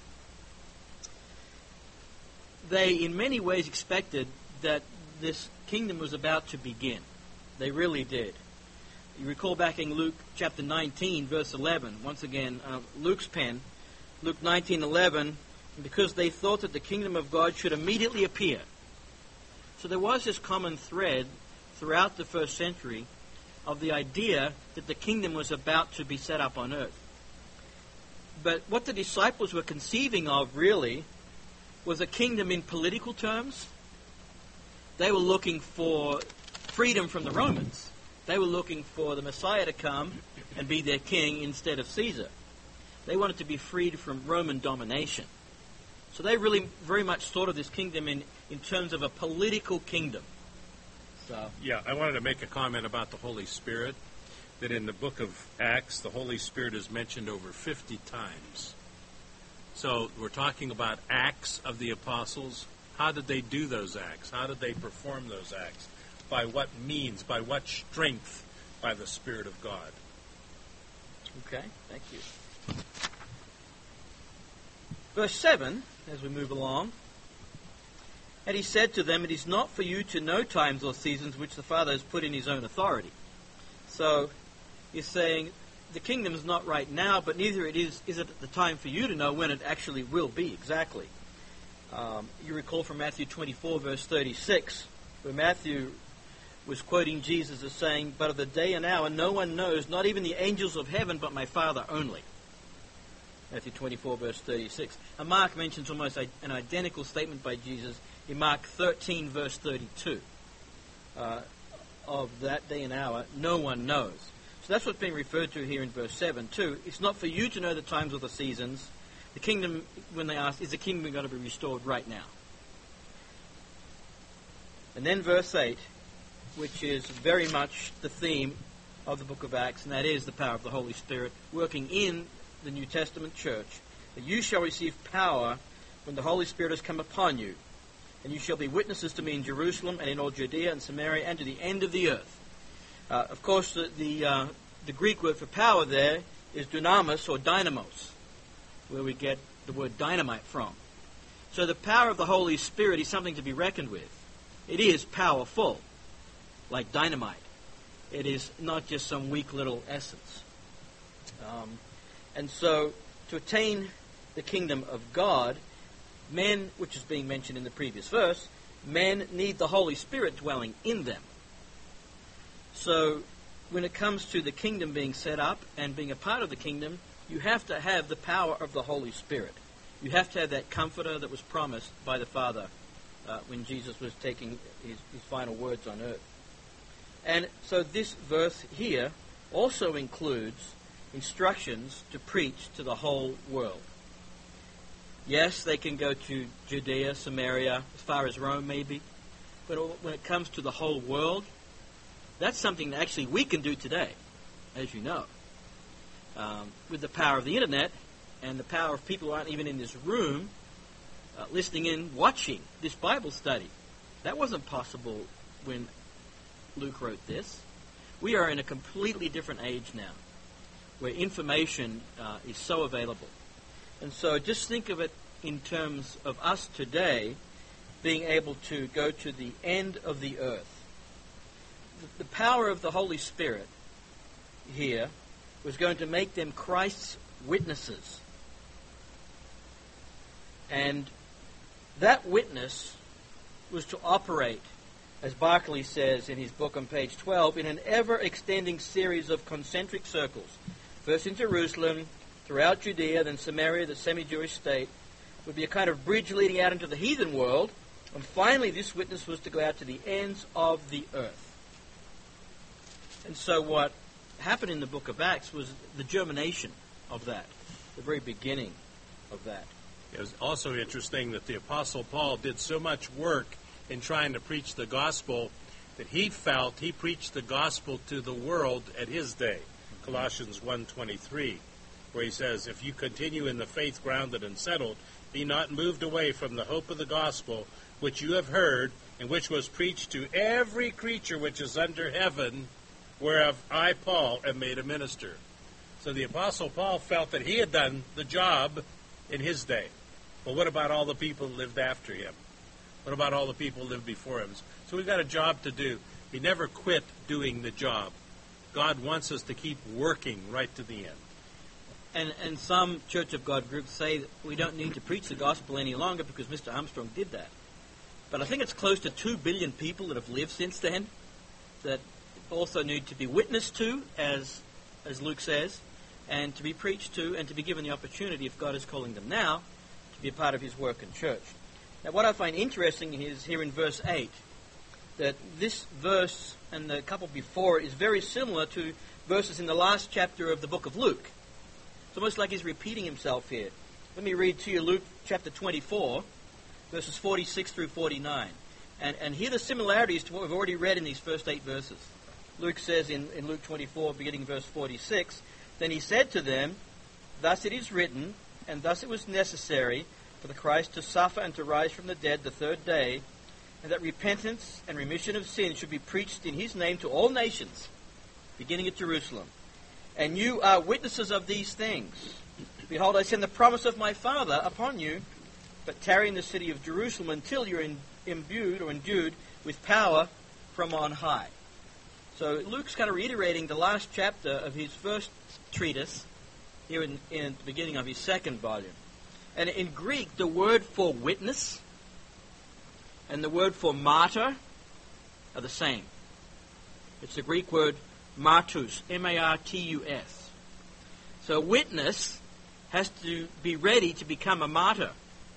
They, in many ways, expected that this kingdom was about to begin. They really did. You recall back in Luke chapter 19, verse 11, once again, Luke's pen, Luke 19:11, because they thought that the kingdom of God should immediately appear. So there was this common thread throughout the first century of the idea that the kingdom was about to be set up on earth. But what the disciples were conceiving of, really, was a kingdom in political terms. They were looking for freedom from the Romans. They were looking for the Messiah to come and be their king instead of Caesar. They wanted to be freed from Roman domination. So they really very much thought of this kingdom in terms of a political kingdom. So Yeah, I wanted to make a comment about the Holy Spirit, that in the book of Acts, the Holy Spirit is mentioned over 50 times. So we're talking about acts of the apostles. How did they do those acts? How did they perform those acts? By what means? By what strength? By the Spirit of God. okay, thank you. Verse 7, as we move along. And he said to them, "It is not for you to know times or seasons which the Father has put in his own authority." So he's saying the kingdom is not right now, but neither is it at the time for you to know when it actually will be exactly. You recall from Matthew 24, verse 36, where Matthew was quoting Jesus as saying, "But of the day and hour no one knows, not even the angels of heaven, but my Father only." Matthew 24, verse 36. And Mark mentions almost an identical statement by Jesus in Mark 13, verse 32. Of that day and hour, no one knows. So that's what's being referred to here in verse 7 too. It's not for you to know the times or the seasons. The kingdom, when they ask, is the kingdom going to be restored right now? And then verse 8, which is very much the theme of the book of Acts, and that is the power of the Holy Spirit working in the New Testament church, that you shall receive power when the Holy Spirit has come upon you, and you shall be witnesses to me in Jerusalem and in all Judea and Samaria and to the end of the earth. Of course, the Greek word for power there is dunamis or dynamos, where we get the word dynamite from. So the power of the Holy Spirit is something to be reckoned with. It is powerful, like dynamite. It is not just some weak little essence. And so, to attain the kingdom of God, men, which is being mentioned in the previous verse, men need the Holy Spirit dwelling in them. So, when it comes to the kingdom being set up and being a part of the kingdom, you have to have the power of the Holy Spirit. You have to have that comforter that was promised by the Father when Jesus was taking his final words on earth. And so this verse here also includes instructions to preach to the whole world. Yes, they can go to Judea, Samaria, as far as Rome maybe, but when it comes to the whole world, that's something that actually we can do today, as you know. With the power of the internet and the power of people who aren't even in this room listening in, watching this Bible study. That wasn't possible when Luke wrote this. We are in a completely different age now, where information is so available. And so just think of it in terms of us today being able to go to the end of the earth. The power of the Holy Spirit here was going to make them Christ's witnesses. And that witness was to operate, as Barclay says in his book on page 12, in an ever-extending series of concentric circles. First in Jerusalem, throughout Judea, then Samaria, the semi-Jewish state, would be a kind of bridge leading out into the heathen world, and finally this witness was to go out to the ends of the earth. And so what happened in the book of Acts was the germination of that, the very beginning of that. It was also interesting that the Apostle Paul did so much work in trying to preach the gospel that he felt he preached the gospel to the world at his day. Colossians 1:23, where he says, "If you continue in the faith grounded and settled, be not moved away from the hope of the gospel, which you have heard, and which was preached to every creature which is under heaven, whereof I, Paul, am made a minister." So the Apostle Paul felt that he had done the job in his day. Well, what about all the people who lived after him? What about all the people who lived before him? So we've got a job to do. He never quit doing the job. God wants us to keep working right to the end. And some Church of God groups say that we don't need to preach the gospel any longer because Mr. Armstrong did that. But I think it's close to 2 billion people that have lived since then that also need to be witnessed to, as Luke says, and to be preached to, and to be given the opportunity, if God is calling them now, to be a part of his work in church. Now, what I find interesting is here in verse 8, that this verse and the couple before is very similar to verses in the last chapter of the book of Luke. It's almost like he's repeating himself here. Let me read to you Luke chapter 24, verses 46 through 49. And here are the similarities to what we've already read in these first 8 verses. Luke says in Luke 24, beginning verse 46, "Then he said to them, Thus it is written, and thus it was necessary for the Christ to suffer and to rise from the dead the third day, and that repentance and remission of sins should be preached in his name to all nations, beginning at Jerusalem. And you are witnesses of these things. Behold, I send the promise of my Father upon you, but tarry in the city of Jerusalem until you're imbued or endued with power from on high." So Luke's kind of reiterating the last chapter of his first treatise here in the beginning of his second volume. And in Greek, the word for witness and the word for martyr are the same. It's the Greek word martus, M-A-R-T-U-S. So a witness has to be ready to become a martyr.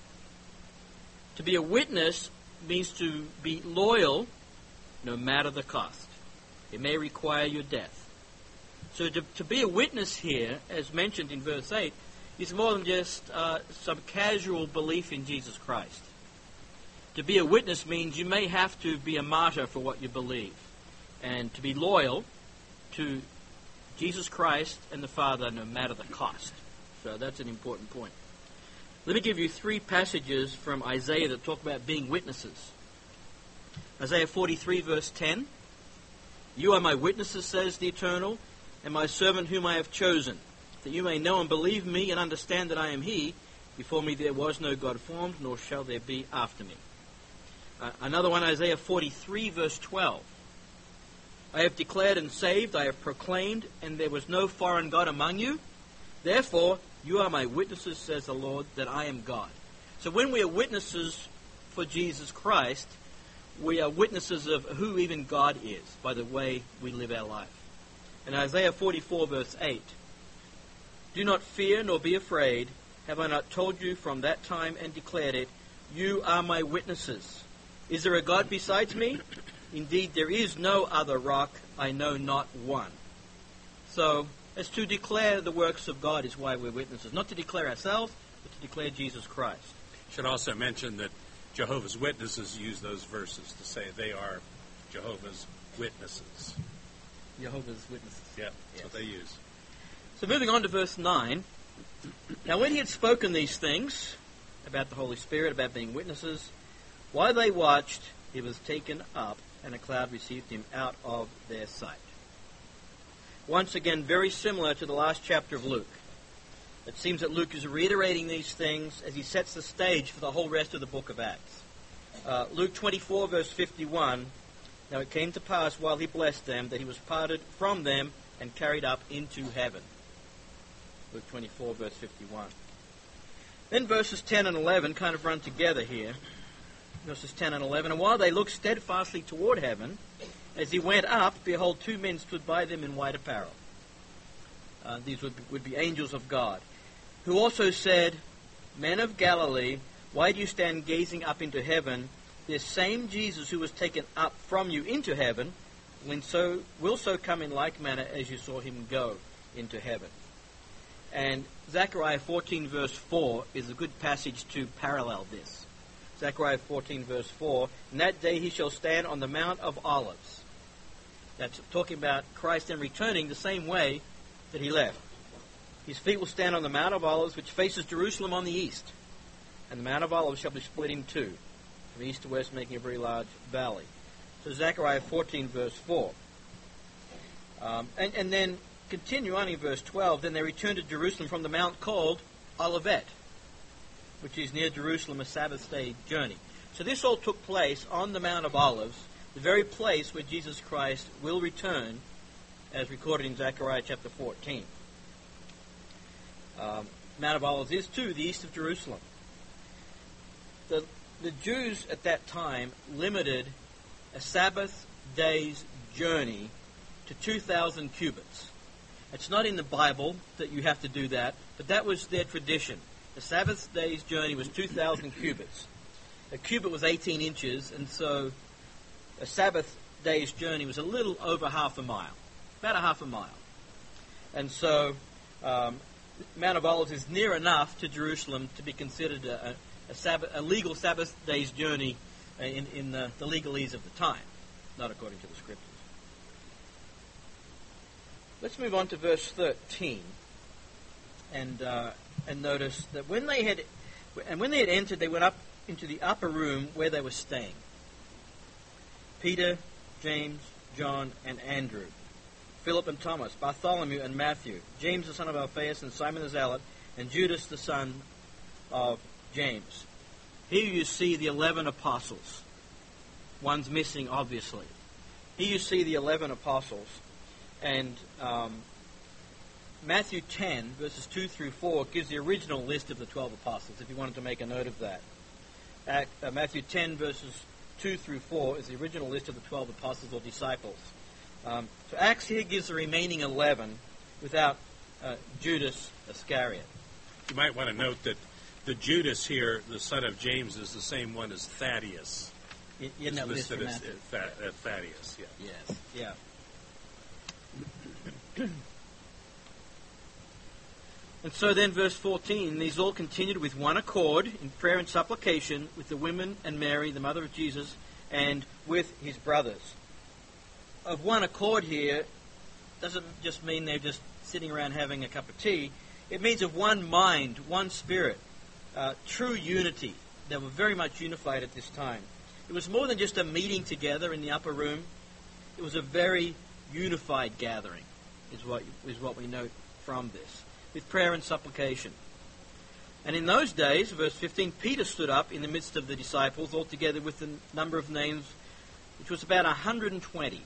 To be a witness means to be loyal no matter the cost. It may require your death. So to be a witness here, as mentioned in verse 8, is more than just some casual belief in Jesus Christ. To be a witness means you may have to be a martyr for what you believe, and to be loyal to Jesus Christ and the Father no matter the cost. So that's an important point. Let me give you 3 passages from Isaiah that talk about being witnesses. Isaiah 43 verse 10, "You are my witnesses, says the Eternal, and my servant whom I have chosen, that you may know and believe me and understand that I am he. Before me there was no God formed, nor shall there be after me." Another one, Isaiah 43 verse 12, "I have declared and saved, I have proclaimed, and there was no foreign God among you. Therefore, you are my witnesses, says the Lord, that I am God." So when we are witnesses for Jesus Christ, we are witnesses of who even God is by the way we live our life. In Isaiah 44 verse 8, "Do not fear nor be afraid. Have I not told you from that time and declared it? You are my witnesses. Is there a God besides me? Indeed, there is no other rock. I know not one." So, as to declare the works of God is why we're witnesses. Not to declare ourselves, but to declare Jesus Christ. Should also mention that Jehovah's Witnesses use those verses to say they are Jehovah's Witnesses. Jehovah's Witnesses. Yeah, that's what they use. So moving on to verse 9. "Now when he had spoken these things about the Holy Spirit, about being witnesses, while they watched, he was taken up, and a cloud received him out of their sight." Once again, very similar to the last chapter of Luke. It seems that Luke is reiterating these things as he sets the stage for the whole rest of the book of Acts. Luke 24 verse 51, "Now it came to pass while he blessed them that he was parted from them and carried up into heaven." Luke 24 verse 51. Then verses 10 and 11 kind of run together here. Verses 10 and 11, "And while they looked steadfastly toward heaven, as he went up, behold, 2 men stood by them in white apparel." These would be angels of God, "who also said, Men of Galilee, why do you stand gazing up into heaven? This same Jesus who was taken up from you into heaven will so come in like manner as you saw him go into heaven." And Zechariah 14 verse 4 is a good passage to parallel this. Zechariah 14 verse 4, "In that day he shall stand on the Mount of Olives." That's talking about Christ then returning the same way that he left. "His feet will stand on the Mount of Olives, which faces Jerusalem on the east. And the Mount of Olives shall be split in 2, from east to west, making a very large valley." So Zechariah 14 verse 4. And then continue on in verse 12, "Then they returned to Jerusalem from the mount called Olivet, which is near Jerusalem, a Sabbath day journey." So this all took place on the Mount of Olives, the very place where Jesus Christ will return, as recorded in Zechariah chapter 14. Mount of Olives is to the east of Jerusalem. The Jews at that time limited a Sabbath day's journey to 2,000 cubits. It's not in the Bible that you have to do that, but that was their tradition. The Sabbath day's journey was 2,000 cubits. A cubit was 18 inches, and so a Sabbath day's journey was a little over half a mile, about a half a mile. And so Mount of Olives is near enough to Jerusalem to be considered a legal Sabbath day's journey in the legalese of the time, not according to the Scriptures. Let's move on to verse 13, and notice that when they had entered, they went up into the upper room where they were staying. Peter, James, John, and Andrew, Philip and Thomas, Bartholomew and Matthew, James the son of Alphaeus and Simon the Zealot, and Judas the son of James. Here you see the 11 apostles. One's missing, obviously. Here you see the 11 apostles. And Matthew 10, verses 2 through 4, gives the original list of the 12 apostles, if you wanted to make a note of that. Matthew 10, verses 2 through 4, is the original list of the 12 apostles or disciples. So Acts here gives the remaining 11 without Judas Iscariot. You might want to note that the Judas here, the son of James, is the same one as Thaddeus. In that list listed for as Matthew. Thaddeus, yeah. Yes, yeah. And so then, verse 14, these all continued with one accord in prayer and supplication with the women and Mary, the mother of Jesus, and with his brothers. Of one accord here doesn't just mean they're just sitting around having a cup of tea. It means of one mind, one spirit, true unity. They were very much unified at this time. It was more than just a meeting together in the upper room. It was a very unified gathering, is what we note from this, with prayer and supplication. And in those days, verse 15, Peter stood up in the midst of the disciples, altogether with the number of names, which was about 120.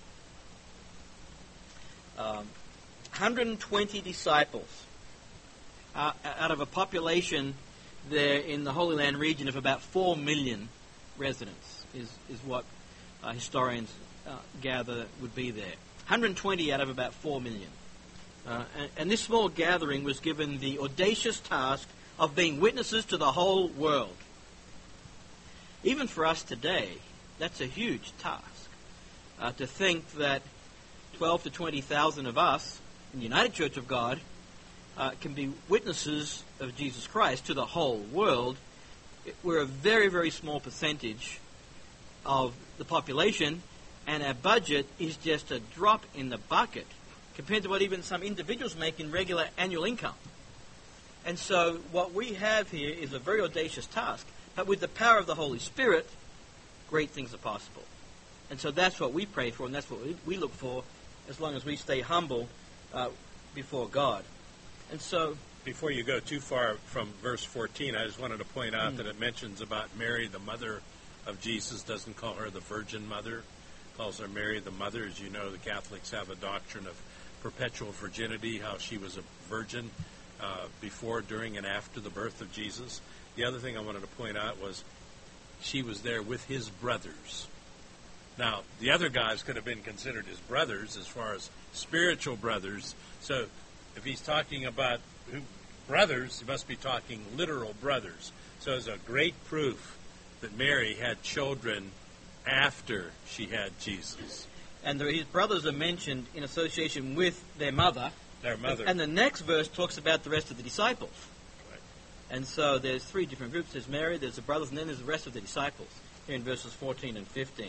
120 disciples out of a population there in the Holy Land region of about 4 million residents is what historians gather would be there. 120 out of about 4 million. And this small gathering was given the audacious task of being witnesses to the whole world. Even for us today, that's a huge task. To think that 12 to 20,000 of us in the United Church of God can be witnesses of Jesus Christ to the whole world. We're a very, very small percentage of the population, and our budget is just a drop in the bucket compared to what even some individuals make in regular annual income. And so what we have here is a very audacious task, but with the power of the Holy Spirit, great things are possible. And so that's what we pray for, and that's what we look for, as long as we stay humble before God. And so, before you go too far from verse 14, I just wanted to point out that it mentions about Mary, the mother of Jesus, doesn't call her the Virgin Mother, calls her Mary the Mother. As you know, the Catholics have a doctrine of perpetual virginity, how she was a virgin before, during, and after the birth of Jesus. The other thing I wanted to point out was she was there with his brothers. Now, the other guys could have been considered his brothers as far as spiritual brothers. So if he's talking about brothers, he must be talking literal brothers. So it's a great proof that Mary had children after she had Jesus. And his brothers are mentioned in association with their mother. Their mother. And the next verse talks about the rest of the disciples. Right. And so there's three different groups. There's Mary, there's the brothers, and then there's the rest of the disciples here in verses 14 and 15.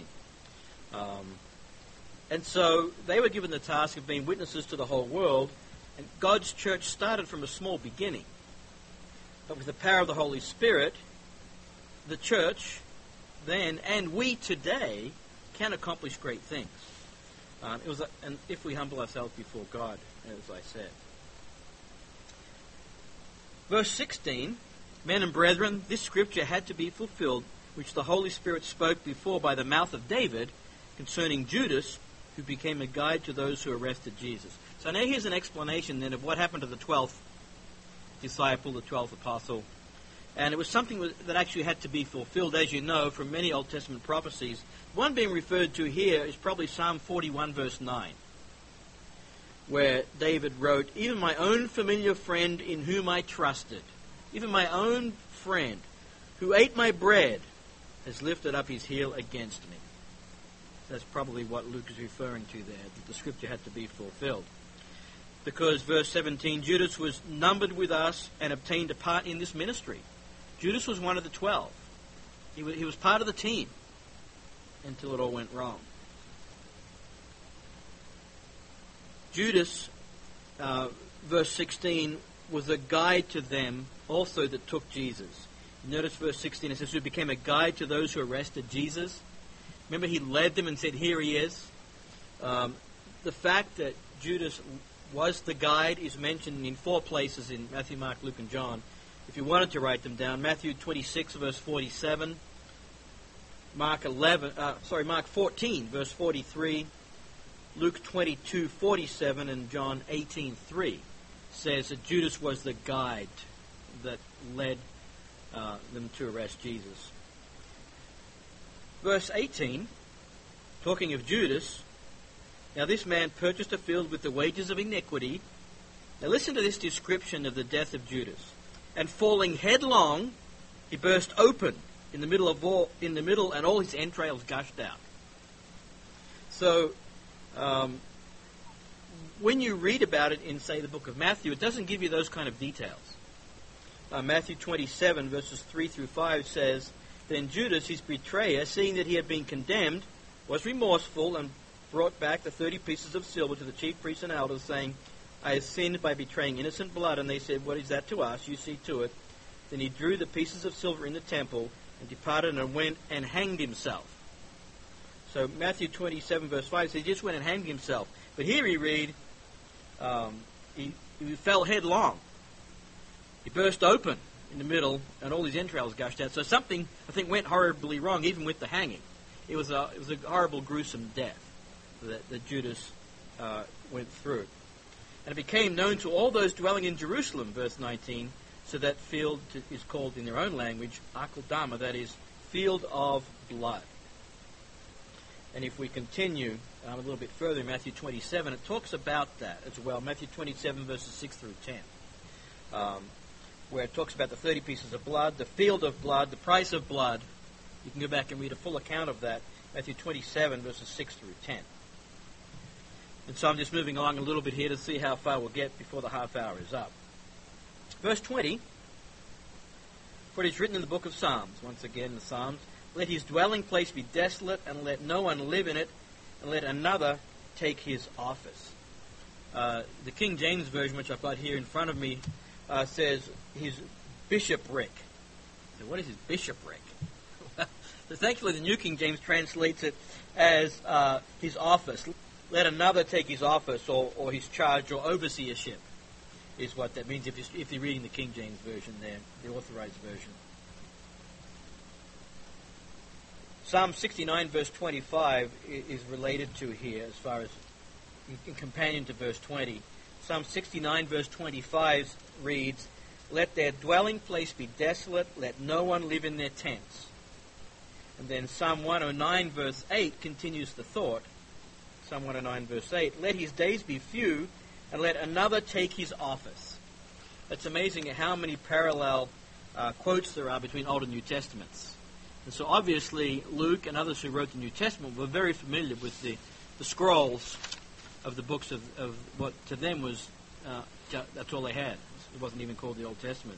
And so they were given the task of being witnesses to the whole world, and God's church started from a small beginning. But with the power of the Holy Spirit, the church then, and we today, can accomplish great things. And if we humble ourselves before God, as I said. Verse 16, men and brethren, this scripture had to be fulfilled, which the Holy Spirit spoke before by the mouth of David, concerning Judas, who became a guide to those who arrested Jesus. So now here's an explanation then of what happened to the 12th disciple, the 12th apostle. And it was something that actually had to be fulfilled, as you know, from many Old Testament prophecies. One being referred to here is probably Psalm 41, verse 9, where David wrote, even my own familiar friend in whom I trusted, even my own friend who ate my bread, has lifted up his heel against me. That's probably what Luke is referring to there, that the scripture had to be fulfilled. Because verse 17, Judas was numbered with us and obtained a part in this ministry. Judas was one of the 12. He was part of the team. until it all went wrong. Judas, verse 16, was a guide to them also that took Jesus. Notice verse 16, it says, who became a guide to those who arrested Jesus. Remember, he led them and said, here he is. The fact that Judas was the guide is mentioned in 4 places in Matthew, Mark, Luke, and John. If you wanted to write them down, Matthew 26, verse 47, Mark 14, verse 43, Luke 22, 47, and John 18, 3 says that Judas was the guide that led them to arrest Jesus. Verse 18, talking of Judas, now this man purchased a field with the wages of iniquity. Now listen to this description of the death of Judas. And falling headlong, he burst open in the middle, and all his entrails gushed out. So, when you read about it in, say, the book of Matthew, it doesn't give you those kind of details. Matthew 27, verses 3 through 5 says, then Judas, his betrayer, seeing that he had been condemned, was remorseful and brought back the 30 pieces of silver to the chief priests and elders, saying, I have sinned by betraying innocent blood. And they said, what is that to us? You see to it. Then he drew the pieces of silver in the temple and departed and went and hanged himself. So Matthew 27, verse 5 says he just went and hanged himself. But here we read, he fell headlong. He burst open in the middle, and all his entrails gushed out. So something, I think, went horribly wrong, even with the hanging. It was a horrible, gruesome death that Judas went through. And it became known to all those dwelling in Jerusalem, verse 19, so that field is called in their own language, Akeldama, that is, field of blood. And if we continue a little bit further in Matthew 27, it talks about that as well. Matthew 27, verses 6 through 10, where it talks about the 30 pieces of blood, the field of blood, the price of blood. You can go back and read a full account of that, Matthew 27, verses 6 through 10. And so I'm just moving along a little bit here to see how far we'll get before the half hour is up. Verse 20, for it is written in the book of Psalms, once again the Psalms, let his dwelling place be desolate, and let no one live in it, and let another take his office. The King James Version, which I've got here in front of me, says his bishopric. So what is his bishopric? So thankfully the New King James translates it as his office. Let another take his office, or his charge, or overseership, is what that means if you're reading the King James Version there, the Authorized Version. Psalm 69, verse 25 is related to here as far as in companion to verse 20. Psalm 69, verse 25 reads, let their dwelling place be desolate, let no one live in their tents. And then Psalm 109, verse 8 continues the thought. Psalm 109, verse 8, let his days be few, and let another take his office. It's amazing how many parallel quotes there are between Old and New Testaments. And so obviously Luke and others who wrote the New Testament were very familiar with the scrolls of the books of what to them was, that's all they had. It wasn't even called the Old Testament.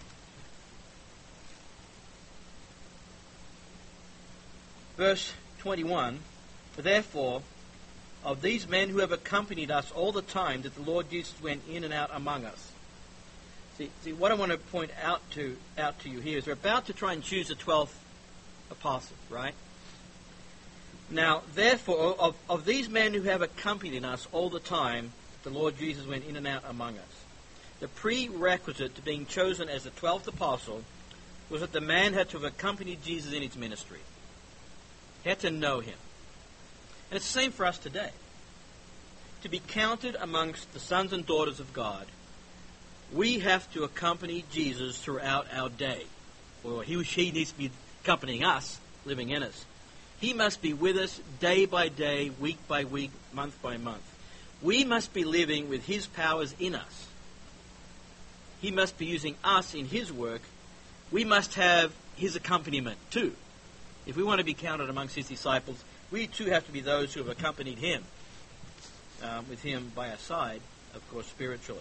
Verse 21, therefore, of these men who have accompanied us all the time that the Lord Jesus went in and out among us. See what I want to point out to you here is we're about to try and choose the 12th apostle, right? Now, therefore, of these men who have accompanied us all the time, the Lord Jesus went in and out among us. The prerequisite to being chosen as the 12th apostle was that the man had to have accompanied Jesus in his ministry. He had to know him. And it's the same for us today. To be counted amongst the sons and daughters of God, we have to accompany Jesus throughout our day. Or he needs to be accompanying us, living in us. He must be with us day by day, week by week, month by month. We must be living with his powers in us. He must be using us in his work. We must have his accompaniment too. If we want to be counted amongst his disciples, we too have to be those who have accompanied him, with him by our side, of course, spiritually.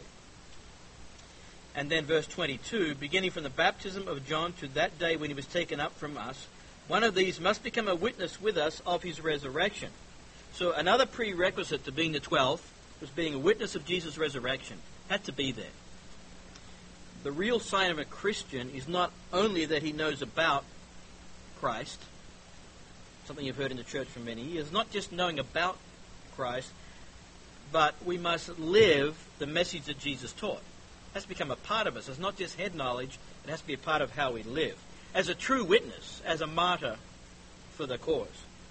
And then verse 22, beginning from the baptism of John to that day when he was taken up from us, One of these must become a witness with us of his resurrection. So another prerequisite to being the 12th was being a witness of Jesus' resurrection. Had to be there. The real sign of a Christian is not only that he knows about Christ, something you've heard in the church for many years, not just knowing about Christ, but we must live the message that Jesus taught. It has to become a part of us. It's not just head knowledge, it has to be a part of how we live. As a true witness, as a martyr for the cause.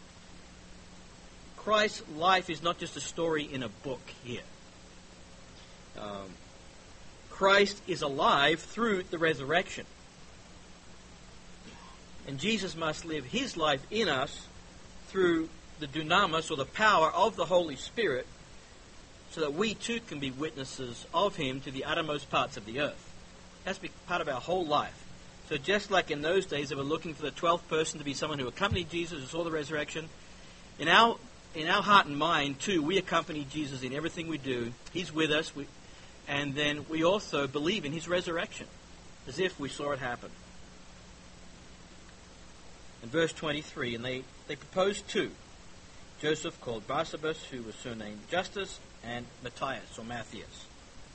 Christ's life is not just a story in a book here. Christ is alive through the resurrection. And Jesus must live his life in us through the dunamis, or the power of the Holy Spirit, so that we too can be witnesses of him to the uttermost parts of the earth. It has to be part of our whole life. So just like in those days they were looking for the 12th person to be someone who accompanied Jesus, who saw the resurrection, in our heart and mind too, we accompany Jesus in everything we do. He's with us, and then we also believe in his resurrection, as if we saw it happen. In verse 23, and they proposed two. Joseph called Barsabas, who was surnamed Justus, and Matthias, or Matthias.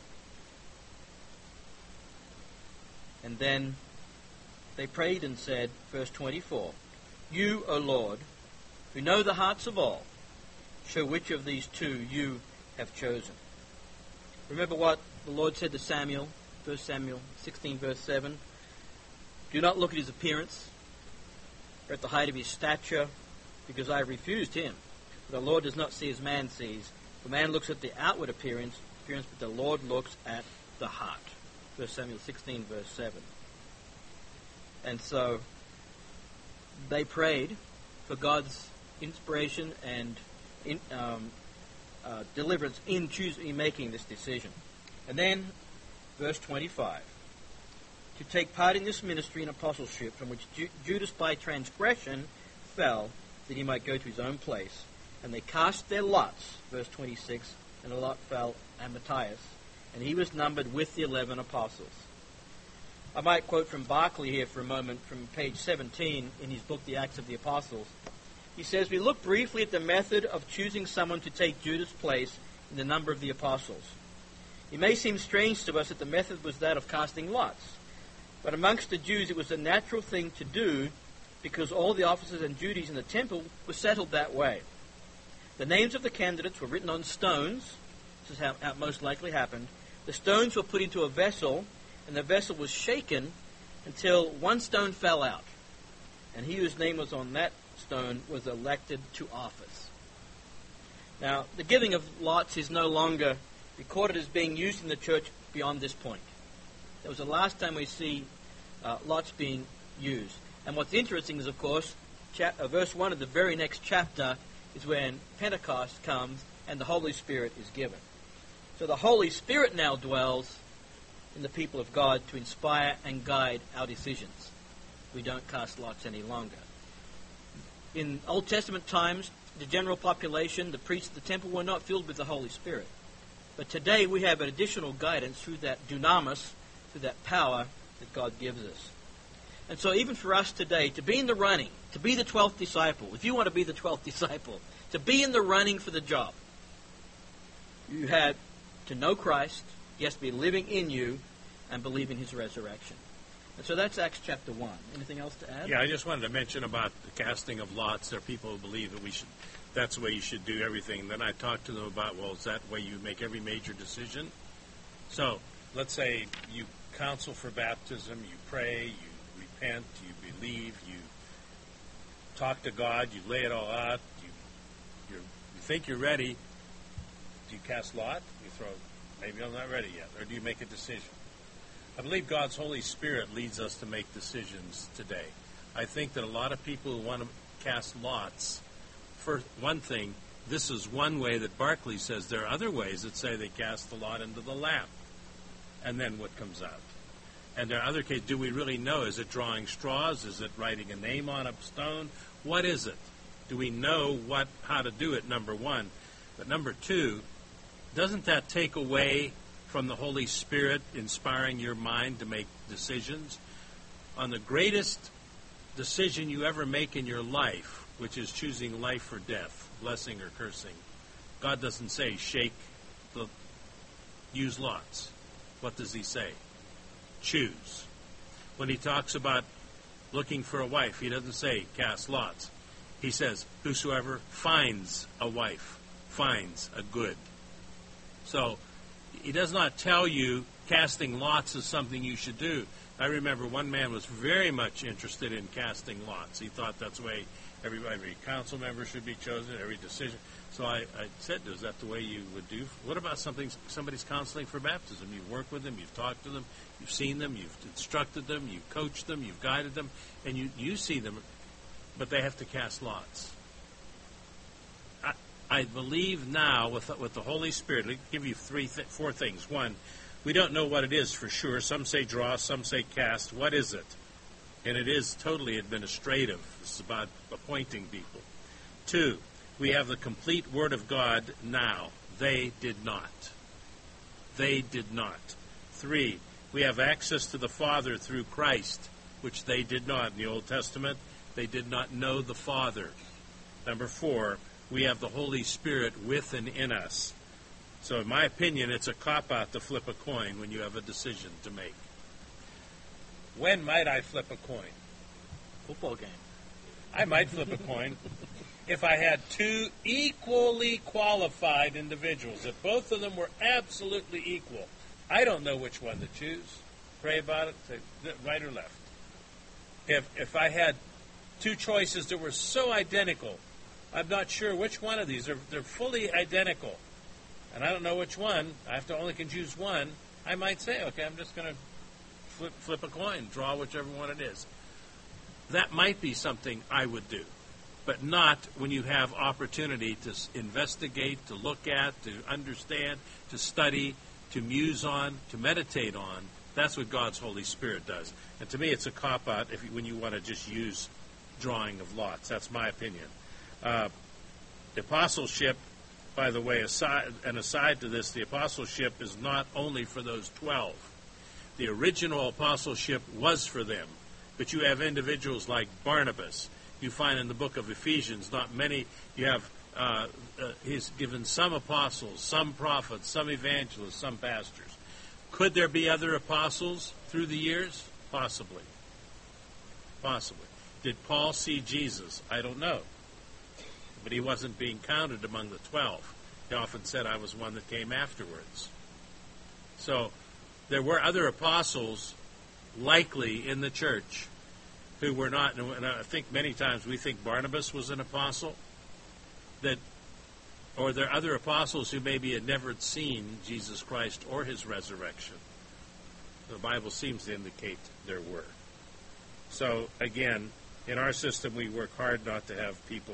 And then they prayed and said, verse 24, "You, O Lord, who know the hearts of all, show which of these two you have chosen." Remember what the Lord said to Samuel, 1 Samuel 16, verse 7. "Do not look at his appearance, or at the height of his stature, because I refused him. For the Lord does not see as man sees. For man looks at the outward appearance, but the Lord looks at the heart." 1 Samuel 16, verse 7. And so they prayed for God's inspiration and deliverance in making this decision. And then, verse 25. "To take part in this ministry and apostleship, from which Judas by transgression fell, that he might go to his own place. And they cast their lots," verse 26, "and the lot fell on Matthias, and he was numbered with the 11 apostles." I might quote from Barclay here for a moment, from page 17 in his book, The Acts of the Apostles. He says, "We look briefly at the method of choosing someone to take Judas' place in the number of the apostles. It may seem strange to us that the method was that of casting lots. But amongst the Jews it was a natural thing to do, because all the offices and duties in the temple were settled that way. The names of the candidates were written on stones." This is how it most likely happened. "The stones were put into a vessel, and the vessel was shaken until one stone fell out. And he whose name was on that stone was elected to office." Now, the giving of lots is no longer recorded as being used in the church beyond this point. That was the last time we see lots being used. And what's interesting is, of course, verse 1 of the very next chapter is when Pentecost comes and the Holy Spirit is given. So the Holy Spirit now dwells in the people of God to inspire and guide our decisions. We don't cast lots any longer. In Old Testament times, the general population, the priests of the temple, were not filled with the Holy Spirit. But today we have an additional guidance through that dunamis, through that power that God gives us. And so even for us today, to be in the running, to be the 12th disciple, if you want to be the 12th disciple, to be in the running for the job, you have to know Christ. He has to be living in you and believe in his resurrection. And so that's Acts chapter 1. Anything else to add? Yeah, I just wanted to mention about the casting of lots. There are people who believe that that's the way you should do everything. Then I talked to them about, well, is that the way you make every major decision? So let's say you counsel for baptism, you pray, you repent, you believe, you talk to God, you lay it all out, you think you're ready. Do you cast lot? You throw, maybe I'm not ready yet. Or do you make a decision? I believe God's Holy Spirit leads us to make decisions today. I think that a lot of people who want to cast lots, for one thing, this is one way that Barclay says. There are other ways that say they cast the lot into the lap, and then what comes out. And there are other cases. Do we really know? Is it drawing straws? Is it writing a name on a stone? What is it? Do we know how to do it, number one? But number two, doesn't that take away from the Holy Spirit inspiring your mind to make decisions? On the greatest decision you ever make in your life, which is choosing life or death, blessing or cursing, God doesn't say use lots. What does he say? Choose. When he talks about looking for a wife, he doesn't say cast lots. He says, whosoever finds a wife finds a good. So he does not tell you casting lots is something you should do. I remember one man was very much interested in casting lots. He thought that's the way every council member should be chosen, every decision. So I said, is that the way you would do? What about somebody's counseling for baptism? You've worked with them, you've talked to them, you've seen them, you've instructed them, you've coached them, you've guided them, and you see them, but they have to cast lots. I believe now with the Holy Spirit, I'll give you four things. One, we don't know what it is for sure. Some say draw, some say cast. What is it? And it is totally administrative. It's about appointing people. Two, we have the complete Word of God now. They did not. They did not. Three, we have access to the Father through Christ, which they did not. In the Old Testament, they did not know the Father. Number four, we have the Holy Spirit with and in us. So in my opinion, it's a cop-out to flip a coin when you have a decision to make. When might I flip a coin? Football game. I might flip a coin if I had two equally qualified individuals, if both of them were absolutely equal. I don't know which one to choose. Pray about it, say right or left. If I had two choices that were so identical, I'm not sure which one of these. They're fully identical. And I don't know which one. I only can choose one. I might say, okay, I'm just going to flip a coin, draw whichever one it is. That might be something I would do, but not when you have opportunity to investigate, to look at, to understand, to study, to muse on, to meditate on. That's what God's Holy Spirit does. And to me, it's a cop-out when you want to just use drawing of lots. That's my opinion. The apostleship, by the way, aside to this, the apostleship is not only for those 12. The original apostleship was for them. But you have individuals like Barnabas. You find in the book of Ephesians, not many. You have, he's given some apostles, some prophets, some evangelists, some pastors. Could there be other apostles through the years? Possibly. Possibly. Did Paul see Jesus? I don't know. But he wasn't being counted among the 12. He often said, I was one that came afterwards. So there were other apostles likely in the church who were not, and I think many times we think Barnabas was an apostle, or there are other apostles who maybe had never seen Jesus Christ or his resurrection. The Bible seems to indicate there were. So again, in our system we work hard not to have people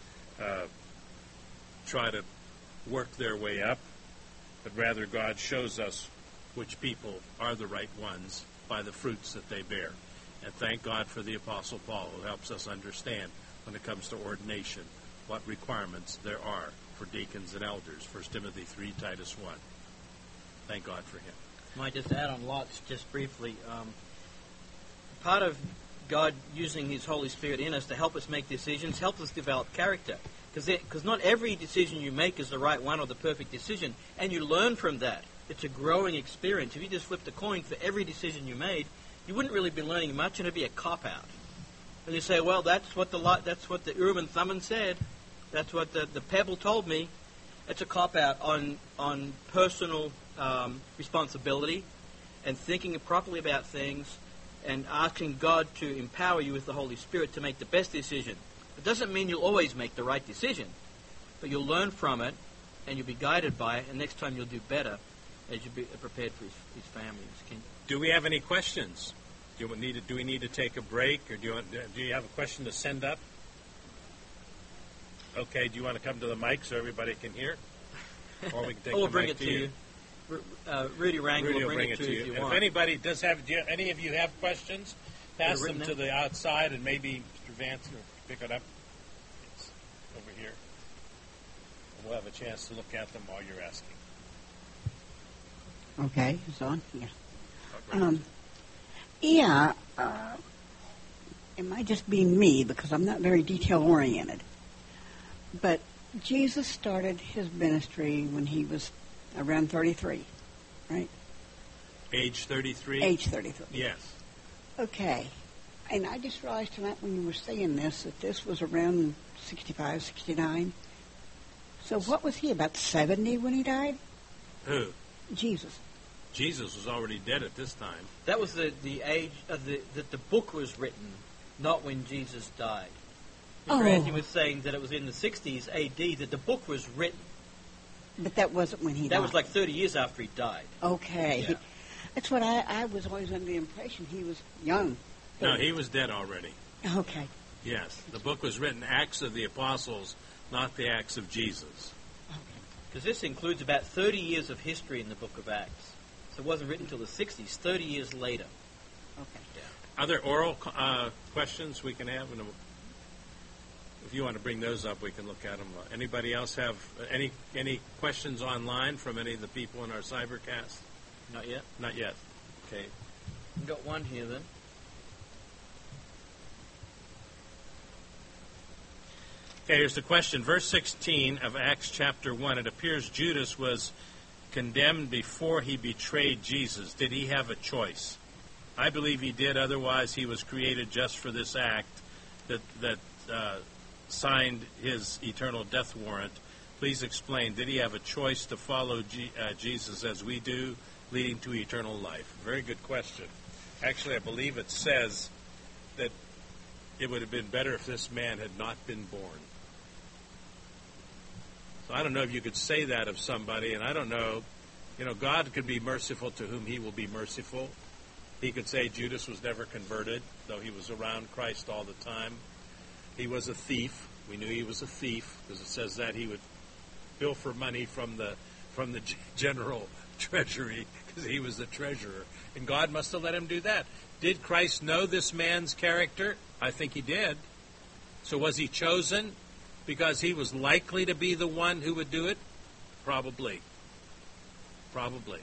try to work their way up, but rather God shows us which people are the right ones by the fruits that they bear. And thank God for the Apostle Paul, who helps us understand when it comes to ordination what requirements there are for deacons and elders. 1 Timothy 3, Titus 1. Thank God for him. Might just add on lots just briefly. Part of God using His Holy Spirit in us to help us make decisions, helps us develop character. Because not every decision you make is the right one or the perfect decision, and you learn from that. It's a growing experience. If you just flipped a coin for every decision you made, you wouldn't really be learning much, and it'd be a cop-out. And you say, well, that's what the Urim and Thummim said. That's what the Pebble told me. It's a cop-out on personal responsibility and thinking properly about things and asking God to empower you with the Holy Spirit to make the best decision. It doesn't mean you'll always make the right decision, but you'll learn from it and you'll be guided by it, and next time you'll do better as you be prepared for his family. Do we have any questions? Do we need to take a break, or do you have a question to send up? Okay, do you want to come to the mic so everybody can hear? Or we can take we'll the bring mic it to you. Rudy Wrangler will bring it to you if you want. If anybody does any of you have questions, pass them to the outside, and maybe Mr. Vance will pick it up. It's over here. And we'll have a chance to look at them while you're asking. Okay, it's on. Yeah. it might just be me because I'm not very detail-oriented, but Jesus started his ministry when he was around 33, right? Age 33? Age 33. Yes. Okay. And I just realized tonight when you were saying this that this was around 65, 69. So what was he, about 70 when he died? Who? Jesus. Jesus was already dead at this time. That was the age that the book was written, not when Jesus died. Randy was saying that it was in the 60s A.D. that the book was written. But that wasn't when he died. That was like 30 years after he died. Okay. Yeah. That's what I was always under the impression he was young. No, he was dead already. Okay. Yes. The book was written Acts of the Apostles, not the Acts of Jesus. Because this includes about 30 years of history in the book of Acts. So it wasn't written until the 60s, 30 years later. Okay. Yeah. Other oral questions we can have? If you want to bring those up, we can look at them. Anybody else have any questions online from any of the people in our Cybercast? Not yet? Not yet. Okay. We've got one here then. Okay, here's the question. Verse 16 of Acts chapter 1, it appears Judas was condemned before he betrayed Jesus. Did he have a choice? I believe he did. Otherwise, he was created just for this act that signed his eternal death warrant. Please explain. Did he have a choice to follow Jesus as we do, leading to eternal life? Very good question. Actually, I believe it says that it would have been better if this man had not been born. So I don't know if you could say that of somebody, and I don't know, God could be merciful to whom he will be merciful. He could say Judas was never converted, though he was around Christ all the time. He was a thief. We knew he was a thief, because it says that he would pilfer money from the general treasury, because he was the treasurer. And God must have let him do that. Did Christ know this man's character? I think he did. So was he chosen because he was likely to be the one who would do it? Probably. Probably.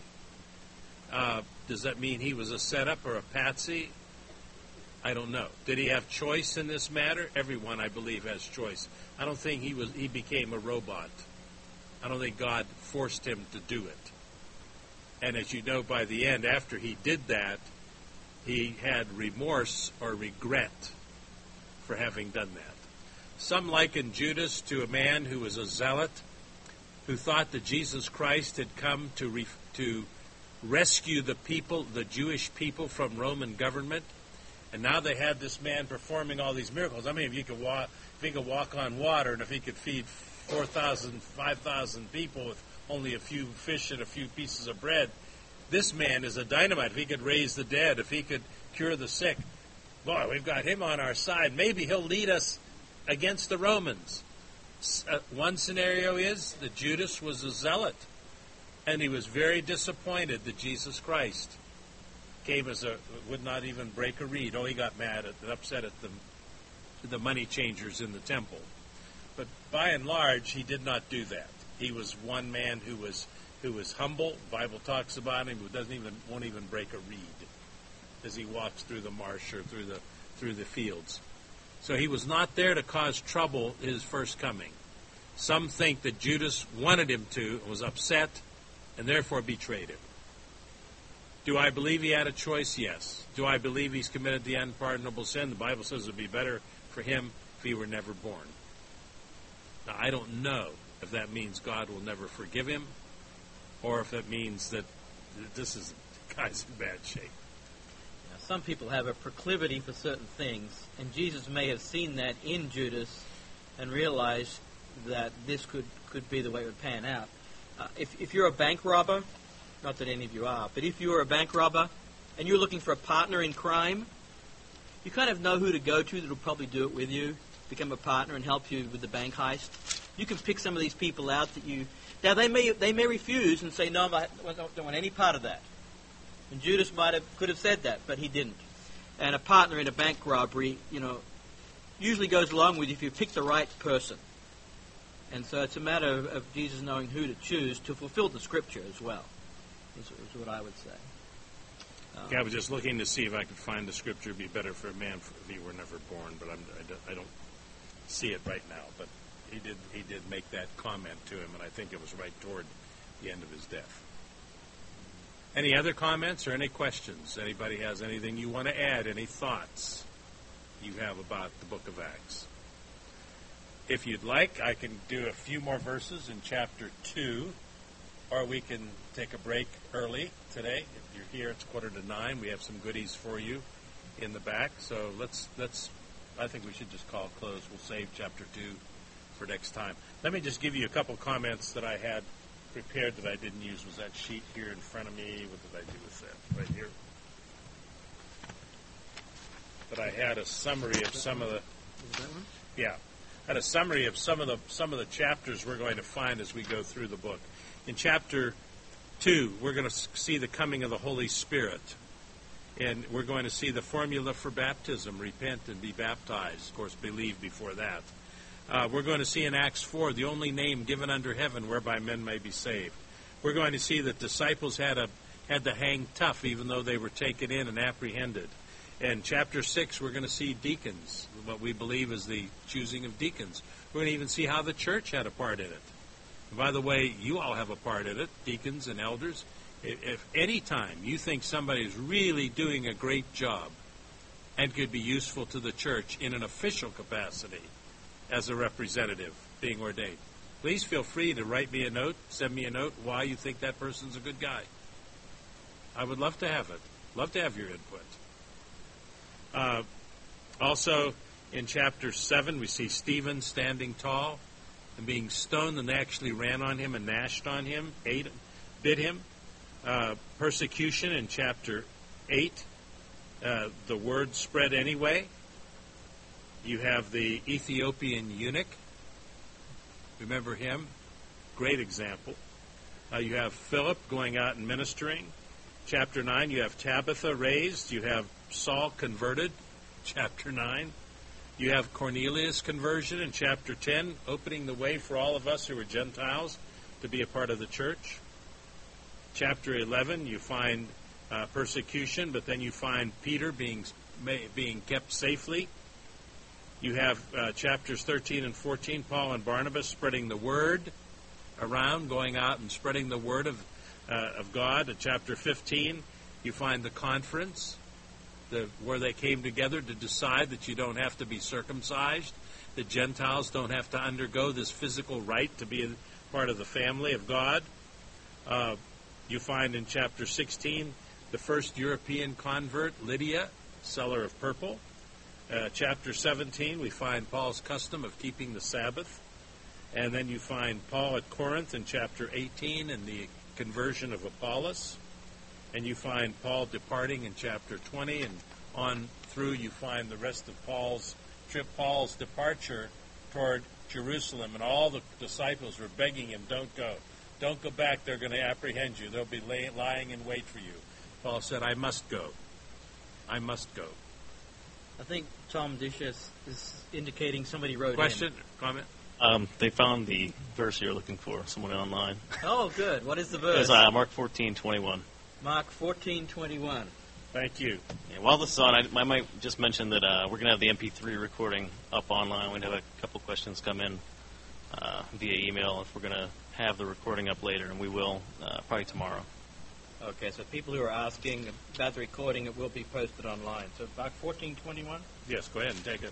Does that mean he was a setup or a patsy? I don't know. Did he have choice in this matter? Everyone, I believe, has choice. I don't think he became a robot. I don't think God forced him to do it. And as you know, by the end, after he did that, he had remorse or regret for having done that. Some liken Judas to a man who was a zealot, who thought that Jesus Christ had come to rescue the people, the Jewish people, from Roman government. And now they had this man performing all these miracles. I mean, if he could walk on water, and if he could feed 4,000, 5,000 people with only a few fish and a few pieces of bread, this man is a dynamite. If he could raise the dead, if he could cure the sick, boy, we've got him on our side. Maybe he'll lead us against the Romans. One scenario is that Judas was a zealot, and he was very disappointed that Jesus Christ came would not even break a reed. Oh, he got mad and upset at the money changers in the temple. But by and large, he did not do that. He was one man who was humble. The Bible talks about him, who won't even break a reed as he walks through the marsh or through the fields. So he was not there to cause trouble his first coming. Some think that Judas wanted him to, was upset, and therefore betrayed him. Do I believe he had a choice? Yes. Do I believe he's committed the unpardonable sin? The Bible says it would be better for him if he were never born. Now, I don't know if that means God will never forgive him, or if that means that this guy's in bad shape. Some people have a proclivity for certain things, and Jesus may have seen that in Judas and realized that this could be the way it would pan out. If you're a bank robber, not that any of you are, but if you're a bank robber and you're looking for a partner in crime, you kind of know who to go to that will probably do it with you, become a partner and help you with the bank heist. You can pick some of these people out that you... Now, they may refuse and say, no, I don't want any part of that. And Judas could have said that, but he didn't. And a partner in a bank robbery, usually goes along with you if you pick the right person. And so it's a matter of Jesus knowing who to choose to fulfill the Scripture as well, is what I would say. Yeah, I was just looking to see if I could find the scripture would be better for a man if he were never born, but I don't see it right now. But he did make that comment to him, and I think it was right toward the end of his death. Any other comments or any questions? Anybody has anything you want to add? Any thoughts you have about the book of Acts? If you'd like, I can do a few more verses in chapter 2, or we can take a break early today. If you're here, it's 8:45. We have some goodies for you in the back. So let's I think we should just call it close. We'll save chapter 2 for next time. Let me just give you a couple comments that I had prepared that I didn't use. Was that sheet here in front of me? What did I do with that? Right here. But I had a summary of some of the. Is that one? Yeah, I had a summary of some of the chapters we're going to find as we go through the book. In chapter 2, we're going to see the coming of the Holy Spirit. And we're going to see the formula for baptism, repent and be baptized. Of course, believe before that. We're going to see in Acts 4 the only name given under heaven whereby men may be saved. We're going to see that disciples had to hang tough even though they were taken in and apprehended. In chapter 6, we're going to see deacons, what we believe is the choosing of deacons. We're going to even see how the church had a part in it. And by the way, you all have a part in it, deacons and elders. If any time you think somebody is really doing a great job and could be useful to the church in an official capacity as a representative being ordained, please feel free to write me a note, send me a note why you think that person's a good guy. I would love to have it. Love to have your input. Also, in chapter 7, we see Stephen standing tall and being stoned, and they actually ran on him and gnashed on him, bit him. Persecution in chapter 8. The word spread anyway. You have the Ethiopian eunuch. Remember him? Great example. You have Philip going out and ministering. Chapter 9, you have Tabitha raised. You have Saul converted. Chapter 9. You have Cornelius' conversion in chapter 10, opening the way for all of us who are Gentiles to be a part of the church. Chapter 11, you find persecution, but then you find Peter being kept safely. You have chapters 13 and 14, Paul and Barnabas spreading the word around, going out and spreading the word of God. In chapter 15, you find the conference, where they came together to decide that you don't have to be circumcised, that Gentiles don't have to undergo this physical rite to be a part of the family of God. You find in chapter 16 the first European convert, Lydia, seller of purple. Chapter 17, we find Paul's custom of keeping the Sabbath. And then you find Paul at Corinth in chapter 18 and the conversion of Apollos. And you find Paul departing in chapter 20, and on through you find the rest of Paul's departure toward Jerusalem. And all the disciples were begging him, don't go. Don't go back, they're going to apprehend you. They'll be lying in wait for you. Paul said, I must go. I must go. I think Tom Disher is indicating somebody wrote Question? Comment? They found the verse you're looking for, someone online. Oh, good. What is the verse? It's Mark 14:21. Mark 14:21. Thank you. Yeah, while this is on, I might just mention that we're going to have the MP3 recording up online. We'd have a couple questions come in via email if we're going to have the recording up later, and we will probably tomorrow. Okay, so people who are asking about the recording, it will be posted online. So Mark 14:21? Yes, go ahead and take it.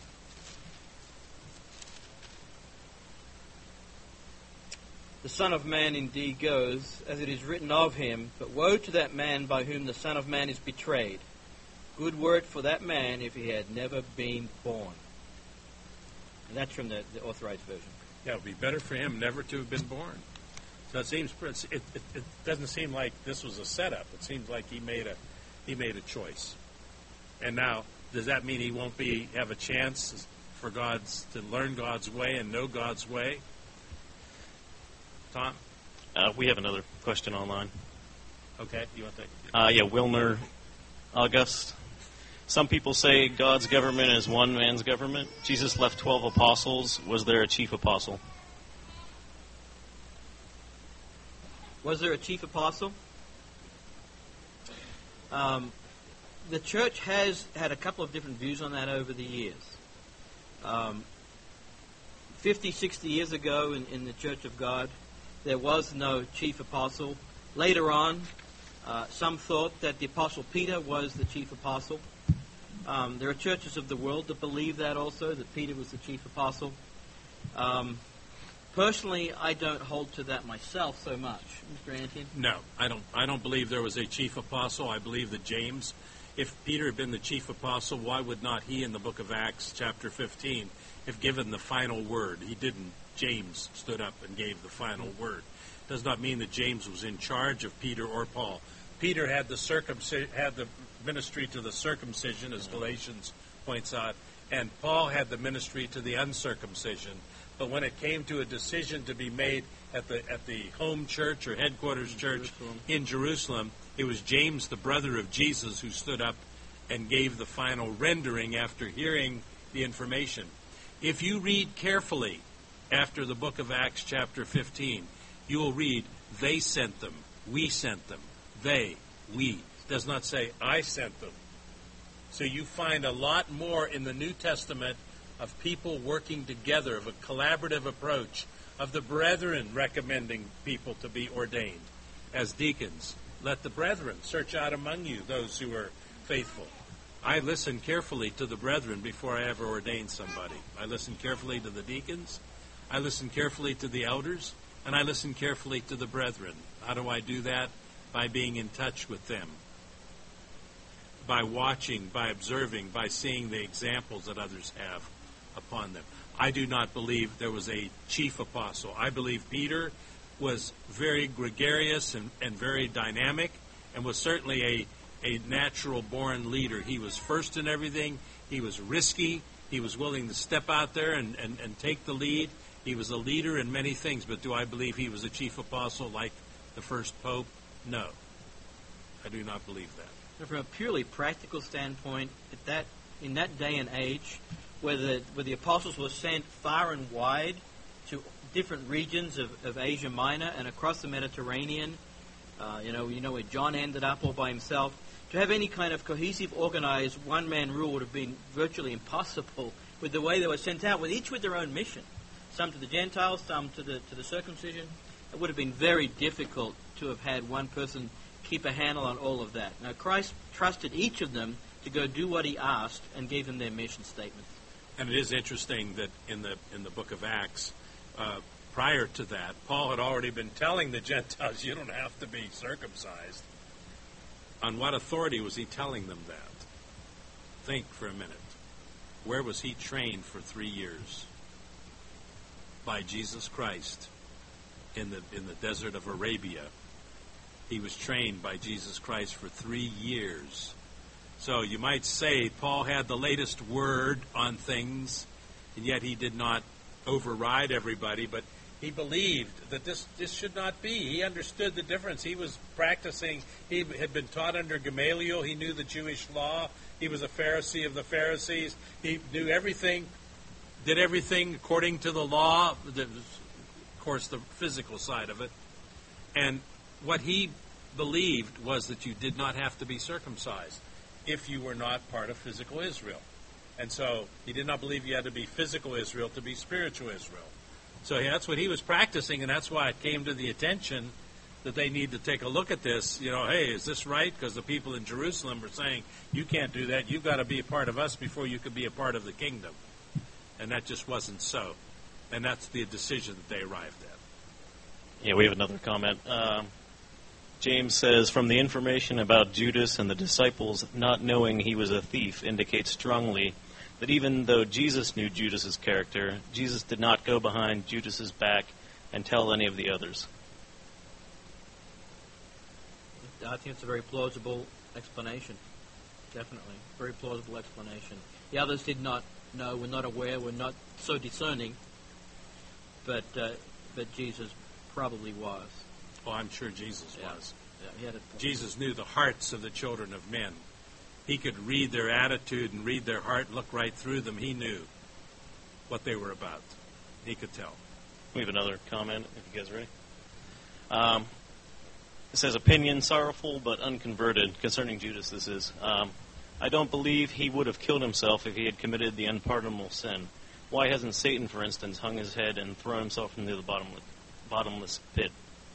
The Son of Man indeed goes, as it is written of him, but woe to that man by whom the Son of Man is betrayed. Good word for that man if he had never been born. And that's from the Authorized Version. Yeah, it would be better for him never to have been born. So it doesn't seem like this was a setup. It seems like he made a choice. And now, does that mean he won't have a chance for to learn God's way and know God's way? Tom? We have another question online. Okay, you want to take it? Yeah, Wilner August. Some people say God's government is one man's government. Jesus left 12 apostles. Was there a chief apostle? Was there a chief apostle? The church has had a couple of different views on that over the years. 50, 60 years ago in the Church of God, there was no chief apostle. Later on, some thought that the Apostle Peter was the chief apostle. There are churches of the world that believe that also, that Peter was the chief apostle. Personally, I don't hold to that myself so much. Mr. Antian? No, I don't believe there was a chief apostle. I believe that James, if Peter had been the chief apostle, why would not he in the book of Acts, chapter 15, have given the final word? He didn't. James stood up and gave the final word. Does not mean that James was in charge of Peter or Paul. Peter had the ministry to the circumcision, as Galatians points out, and Paul had the ministry to the uncircumcision. But when it came to a decision to be made at the home church or headquarters church in Jerusalem, it was James, the brother of Jesus, who stood up and gave the final rendering after hearing the information. If you read carefully after the book of Acts chapter 15, you will read, they sent them, we sent them, they, we. It does not say, I sent them. So you find a lot more in the New Testament of people working together, of a collaborative approach, of the brethren recommending people to be ordained as deacons. Let the brethren search out among you those who are faithful. I listen carefully to the brethren before I ever ordain somebody. I listen carefully to the deacons, I listen carefully to the elders, and I listen carefully to the brethren. How do I do that? By being in touch with them, by watching, by observing, by seeing the examples that others have upon them. I do not believe there was a chief apostle. I believe Peter was very gregarious and very dynamic, and was certainly a natural-born leader. He was first in everything. He was risky. He was willing to step out there and take the lead. He was a leader in many things, but do I believe he was a chief apostle like the first pope? No. I do not believe that. So from a purely practical standpoint, in that day and age, where the apostles were sent far and wide to different regions of Asia Minor and across the Mediterranean, where John ended up all by himself, to have any kind of cohesive, organized, one-man rule would have been virtually impossible with the way they were sent out, each with their own mission. Some to the Gentiles, some to the circumcision. It would have been very difficult to have had one person keep a handle on all of that. Now, Christ trusted each of them to go do what he asked and gave them their mission statement. And it is interesting that in the book of Acts, prior to that, Paul had already been telling the Gentiles, you don't have to be circumcised. On what authority was he telling them that? Think for a minute. Where was he trained for 3 years? By Jesus Christ in the desert of Arabia. He was trained by Jesus Christ for 3 years. So you might say Paul had the latest word on things, and yet he did not override everybody, but he believed that this should not be. He understood the difference. He was practicing. He had been taught under Gamaliel. He knew the Jewish law. He was a Pharisee of the Pharisees. He knew everything, did everything according to the law, of course, the physical side of it. And what he believed was that you did not have to be circumcised if you were not part of physical Israel. And so he did not believe you had to be physical Israel to be spiritual Israel. So that's what he was practicing, and that's why it came to the attention that they need to take a look at this. Hey, is this right? Because the people in Jerusalem were saying, you can't do that. You've got to be a part of us before you could be a part of the kingdom. And that just wasn't so. And that's the decision that they arrived at. Yeah, we have another comment. James says, from the information about Judas and the disciples not knowing he was a thief indicates strongly that even though Jesus knew Judas's character, Jesus did not go behind Judas's back and tell any of the others. I think it's a very plausible explanation. Definitely. Very plausible explanation. The others did not know, were not aware, were not so discerning, but Jesus probably was. Oh, I'm sure Jesus was. Yeah, he had Jesus knew the hearts of the children of men. He could read their attitude and read their heart, look right through them. He knew what they were about. He could tell. We have another comment, if you guys are ready. It says, opinion, sorrowful but unconverted, concerning Judas this is. I don't believe he would have killed himself if he had committed the unpardonable sin. Why hasn't Satan, for instance, hung his head and thrown himself into the bottomless pit?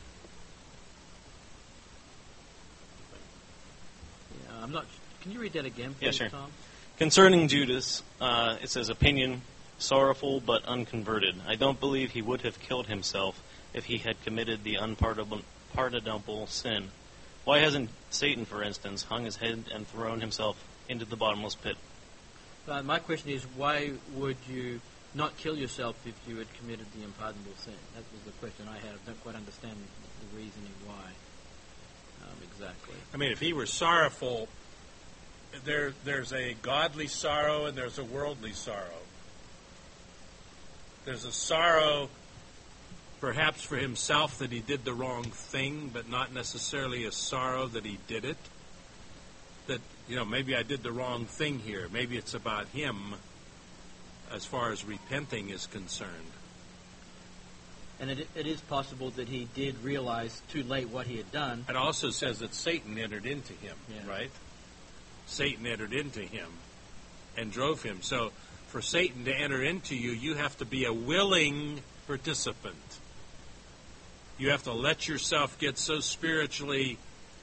Yeah, I'm not. Can you read that again, please, Yeah, sure. Tom? Concerning Judas, it says, opinion, sorrowful but unconverted. I don't believe he would have killed himself if he had committed the unpardonable sin. Why hasn't Satan, for instance, hung his head and thrown himself into the bottomless pit? My question is, why would you not kill yourself if you had committed the unpardonable sin? That was the question I had. I don't quite understand the reasoning why exactly. I mean, if he were sorrowful, there's a godly sorrow and there's a worldly sorrow. There's a sorrow perhaps for himself that he did the wrong thing, but not necessarily a sorrow that he did it. That, maybe I did the wrong thing here. Maybe it's about him as far as repenting is concerned. And it is possible that he did realize too late what he had done. It also says that Satan entered into him, Yeah. right? Satan entered into him and drove him. So for Satan to enter into you, you have to be a willing participant. You have to let yourself get so spiritually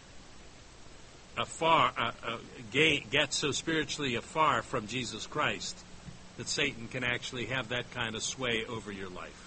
afar, get so spiritually afar from Jesus Christ that Satan can actually have that kind of sway over your life.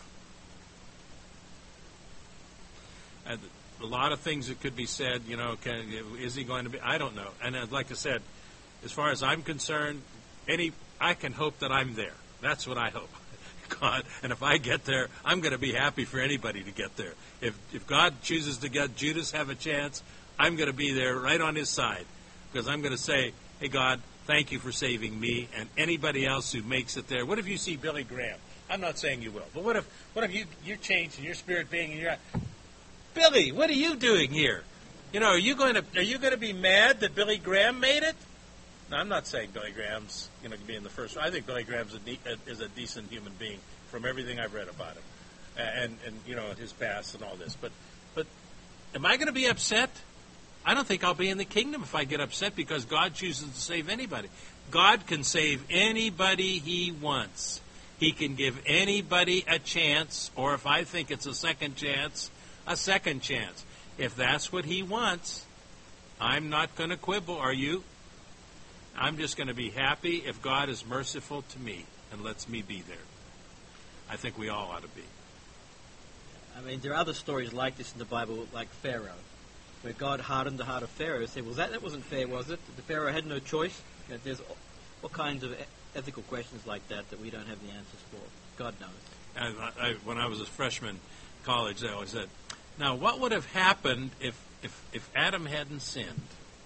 And a lot of things that could be said, is he going to be? I don't know. And like I said, as far as I'm concerned, I can hope that I'm there. That's what I hope. God, and if I get there, I'm going to be happy for anybody to get there. If God chooses to get Judas have a chance, I'm going to be there right on his side, because I'm going to say, hey, God, thank you for saving me and anybody else who makes it there. What if you see Billy Graham? I'm not saying you will, but what if you're changed and your spirit being in your Billy, what are you doing here? Are you going to be mad that Billy Graham made it? No, I'm not saying Billy Graham's going to be in the first one. I think Billy Graham's is a decent human being from everything I've read about him, and his past and all this. But am I going to be upset? I don't think I'll be in the kingdom if I get upset because God chooses to save anybody. God can save anybody He wants. He can give anybody a chance, or if I think it's a second chance, a second chance. If that's what He wants, I'm not going to quibble. Are you? I'm just going to be happy if God is merciful to me and lets me be there. I think we all ought to be. I mean, there are other stories like this in the Bible, like Pharaoh, where God hardened the heart of Pharaoh. Said, well, that wasn't fair, was it? The Pharaoh had no choice. There's all kinds of ethical questions like that we don't have the answers for. God knows. When I was a freshman in college, I always said, now, what would have happened if Adam hadn't sinned?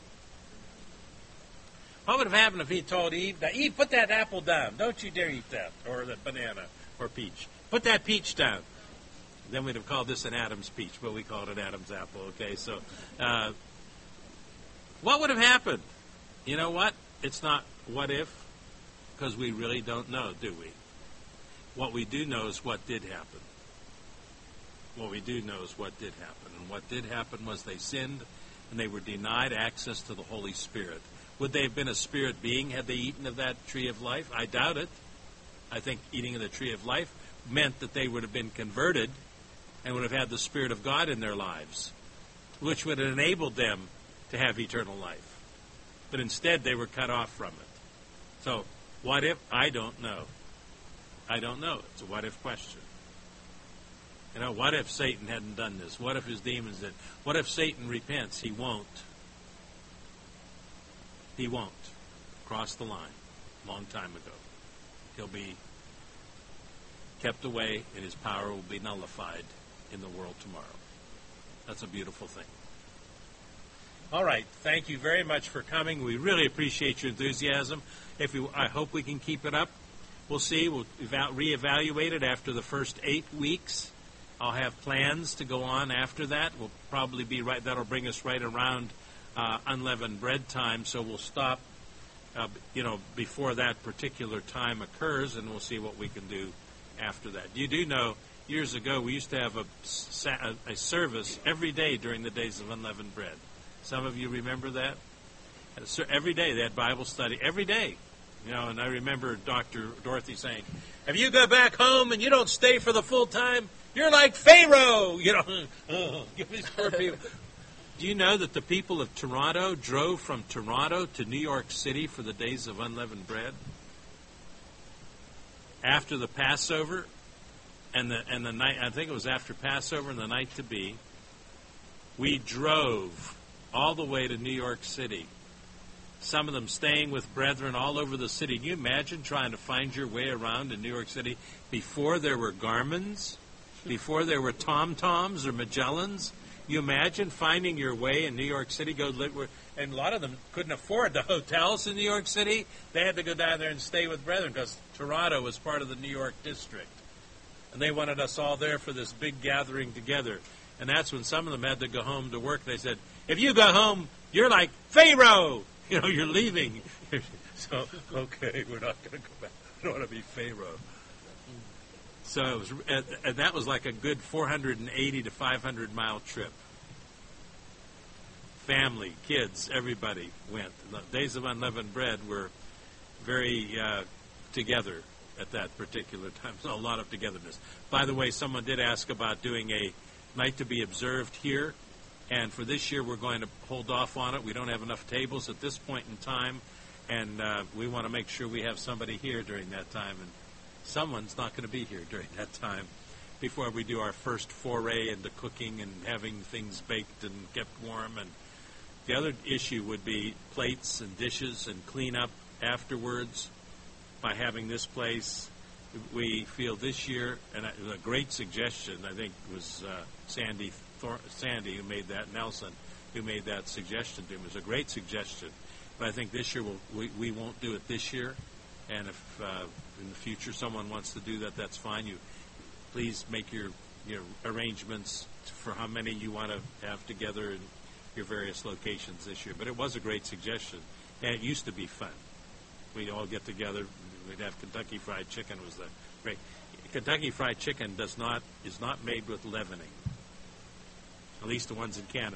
What would have happened if he told Eve, now, Eve, put that apple down. Don't you dare eat that, or that banana, or peach. Put that peach down. Then we'd have called this an Adam's peach, but we called it Adam's apple, okay? So, what would have happened? You know what? It's not what if, because we really don't know, do we? What we do know is what did happen. What we do know is what did happen. And what did happen was they sinned, and they were denied access to the Holy Spirit. Would they have been a spirit being had they eaten of that tree of life? I doubt it. I think eating of the tree of life meant that they would have been converted and would have had the Spirit of God in their lives, which would have enabled them to have eternal life. But instead, they were cut off from it. So, what if? I don't know. I don't know. It's a what-if question. What if Satan hadn't done this? What if his demons did? What if Satan repents? He won't. He won't cross the line a long time ago. He'll be kept away, and his power will be nullified in the world tomorrow. That's a beautiful thing. All right. Thank you very much for coming. We really appreciate your enthusiasm. I hope we can keep it up. We'll see. We'll reevaluate it after the first 8 weeks. I'll have plans to go on after that. We'll probably be right. That'll bring us right around unleavened bread time. So we'll stop, before that particular time occurs, and we'll see what we can do after that. You do know, years ago, we used to have a service every day during the days of unleavened bread. Some of you remember that? Every day they had Bible study, every day. And I remember Dr. Dorothy saying, if you go back home and you don't stay for the full time, you're like Pharaoh. Give these poor people. Do you know that the people of Toronto drove from Toronto to New York City for the days of unleavened bread? After the Passover and the night, I think it was after Passover and the night to be, we drove all the way to New York City. Some of them staying with brethren all over the city. Can you imagine trying to find your way around in New York City before there were Garmins, before there were Tom-Toms or Magellans? You imagine finding your way in New York City, and a lot of them couldn't afford the hotels in New York City. They had to go down there and stay with brethren because Toronto was part of the New York district. And they wanted us all there for this big gathering together. And that's when some of them had to go home to work. They said, if you go home, you're like Pharaoh. You're leaving. So, okay, we're not going to go back. I don't want to be Pharaoh. So it was, and that was like a good 480 to 500 mile trip. Family, kids, everybody went. The days of unleavened bread were very together at that particular time. So a lot of togetherness. By the way, someone did ask about doing a night to be observed here. And for this year, we're going to hold off on it. We don't have enough tables at this point in time. And we want to make sure we have somebody here during that time. And someone's not going to be here during that time before we do our first foray into cooking and having things baked and kept warm. And the other issue would be plates and dishes and cleanup afterwards. By having this place, we feel this year, and a great suggestion, I think, was Sandy who made that, Nelson, who made that suggestion to him. It was a great suggestion. But I think this year we won't do it this year. And if in the future someone wants to do that, that's fine. You please make your arrangements for how many you want to have together in your various locations this year. But it was a great suggestion, and it used to be fun. We'd all get together. We'd have Kentucky Fried Chicken. Was the great. Kentucky Fried Chicken is not made with leavening. At least the ones in Canada.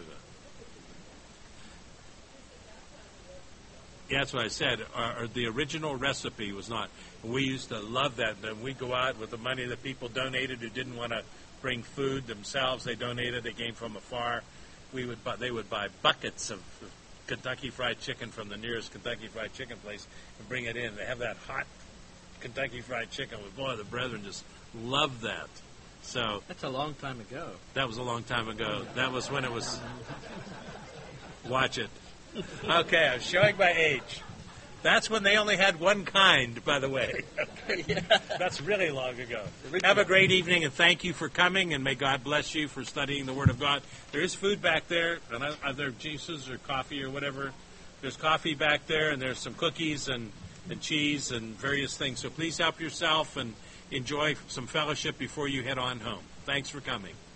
Yeah, that's what I said. The original recipe was not. We used to love that. We'd go out with the money that people donated who didn't want to bring food themselves. They donated. They came from afar. They would buy buckets of Kentucky Fried Chicken from the nearest Kentucky Fried Chicken place and bring it in. They have that hot Kentucky Fried Chicken. Boy, the brethren just loved that. So that's a long time ago. That was a long time ago. That was when it was. Watch it. Okay, I'm showing my age. That's when they only had one kind, by the way. Okay. Yeah. That's really long ago. Have a great evening, and thank you for coming, and may God bless you for studying the Word of God. There is food back there, and other juices or coffee or whatever. There's coffee back there, and there's some cookies and cheese and various things. So please help yourself and enjoy some fellowship before you head on home. Thanks for coming.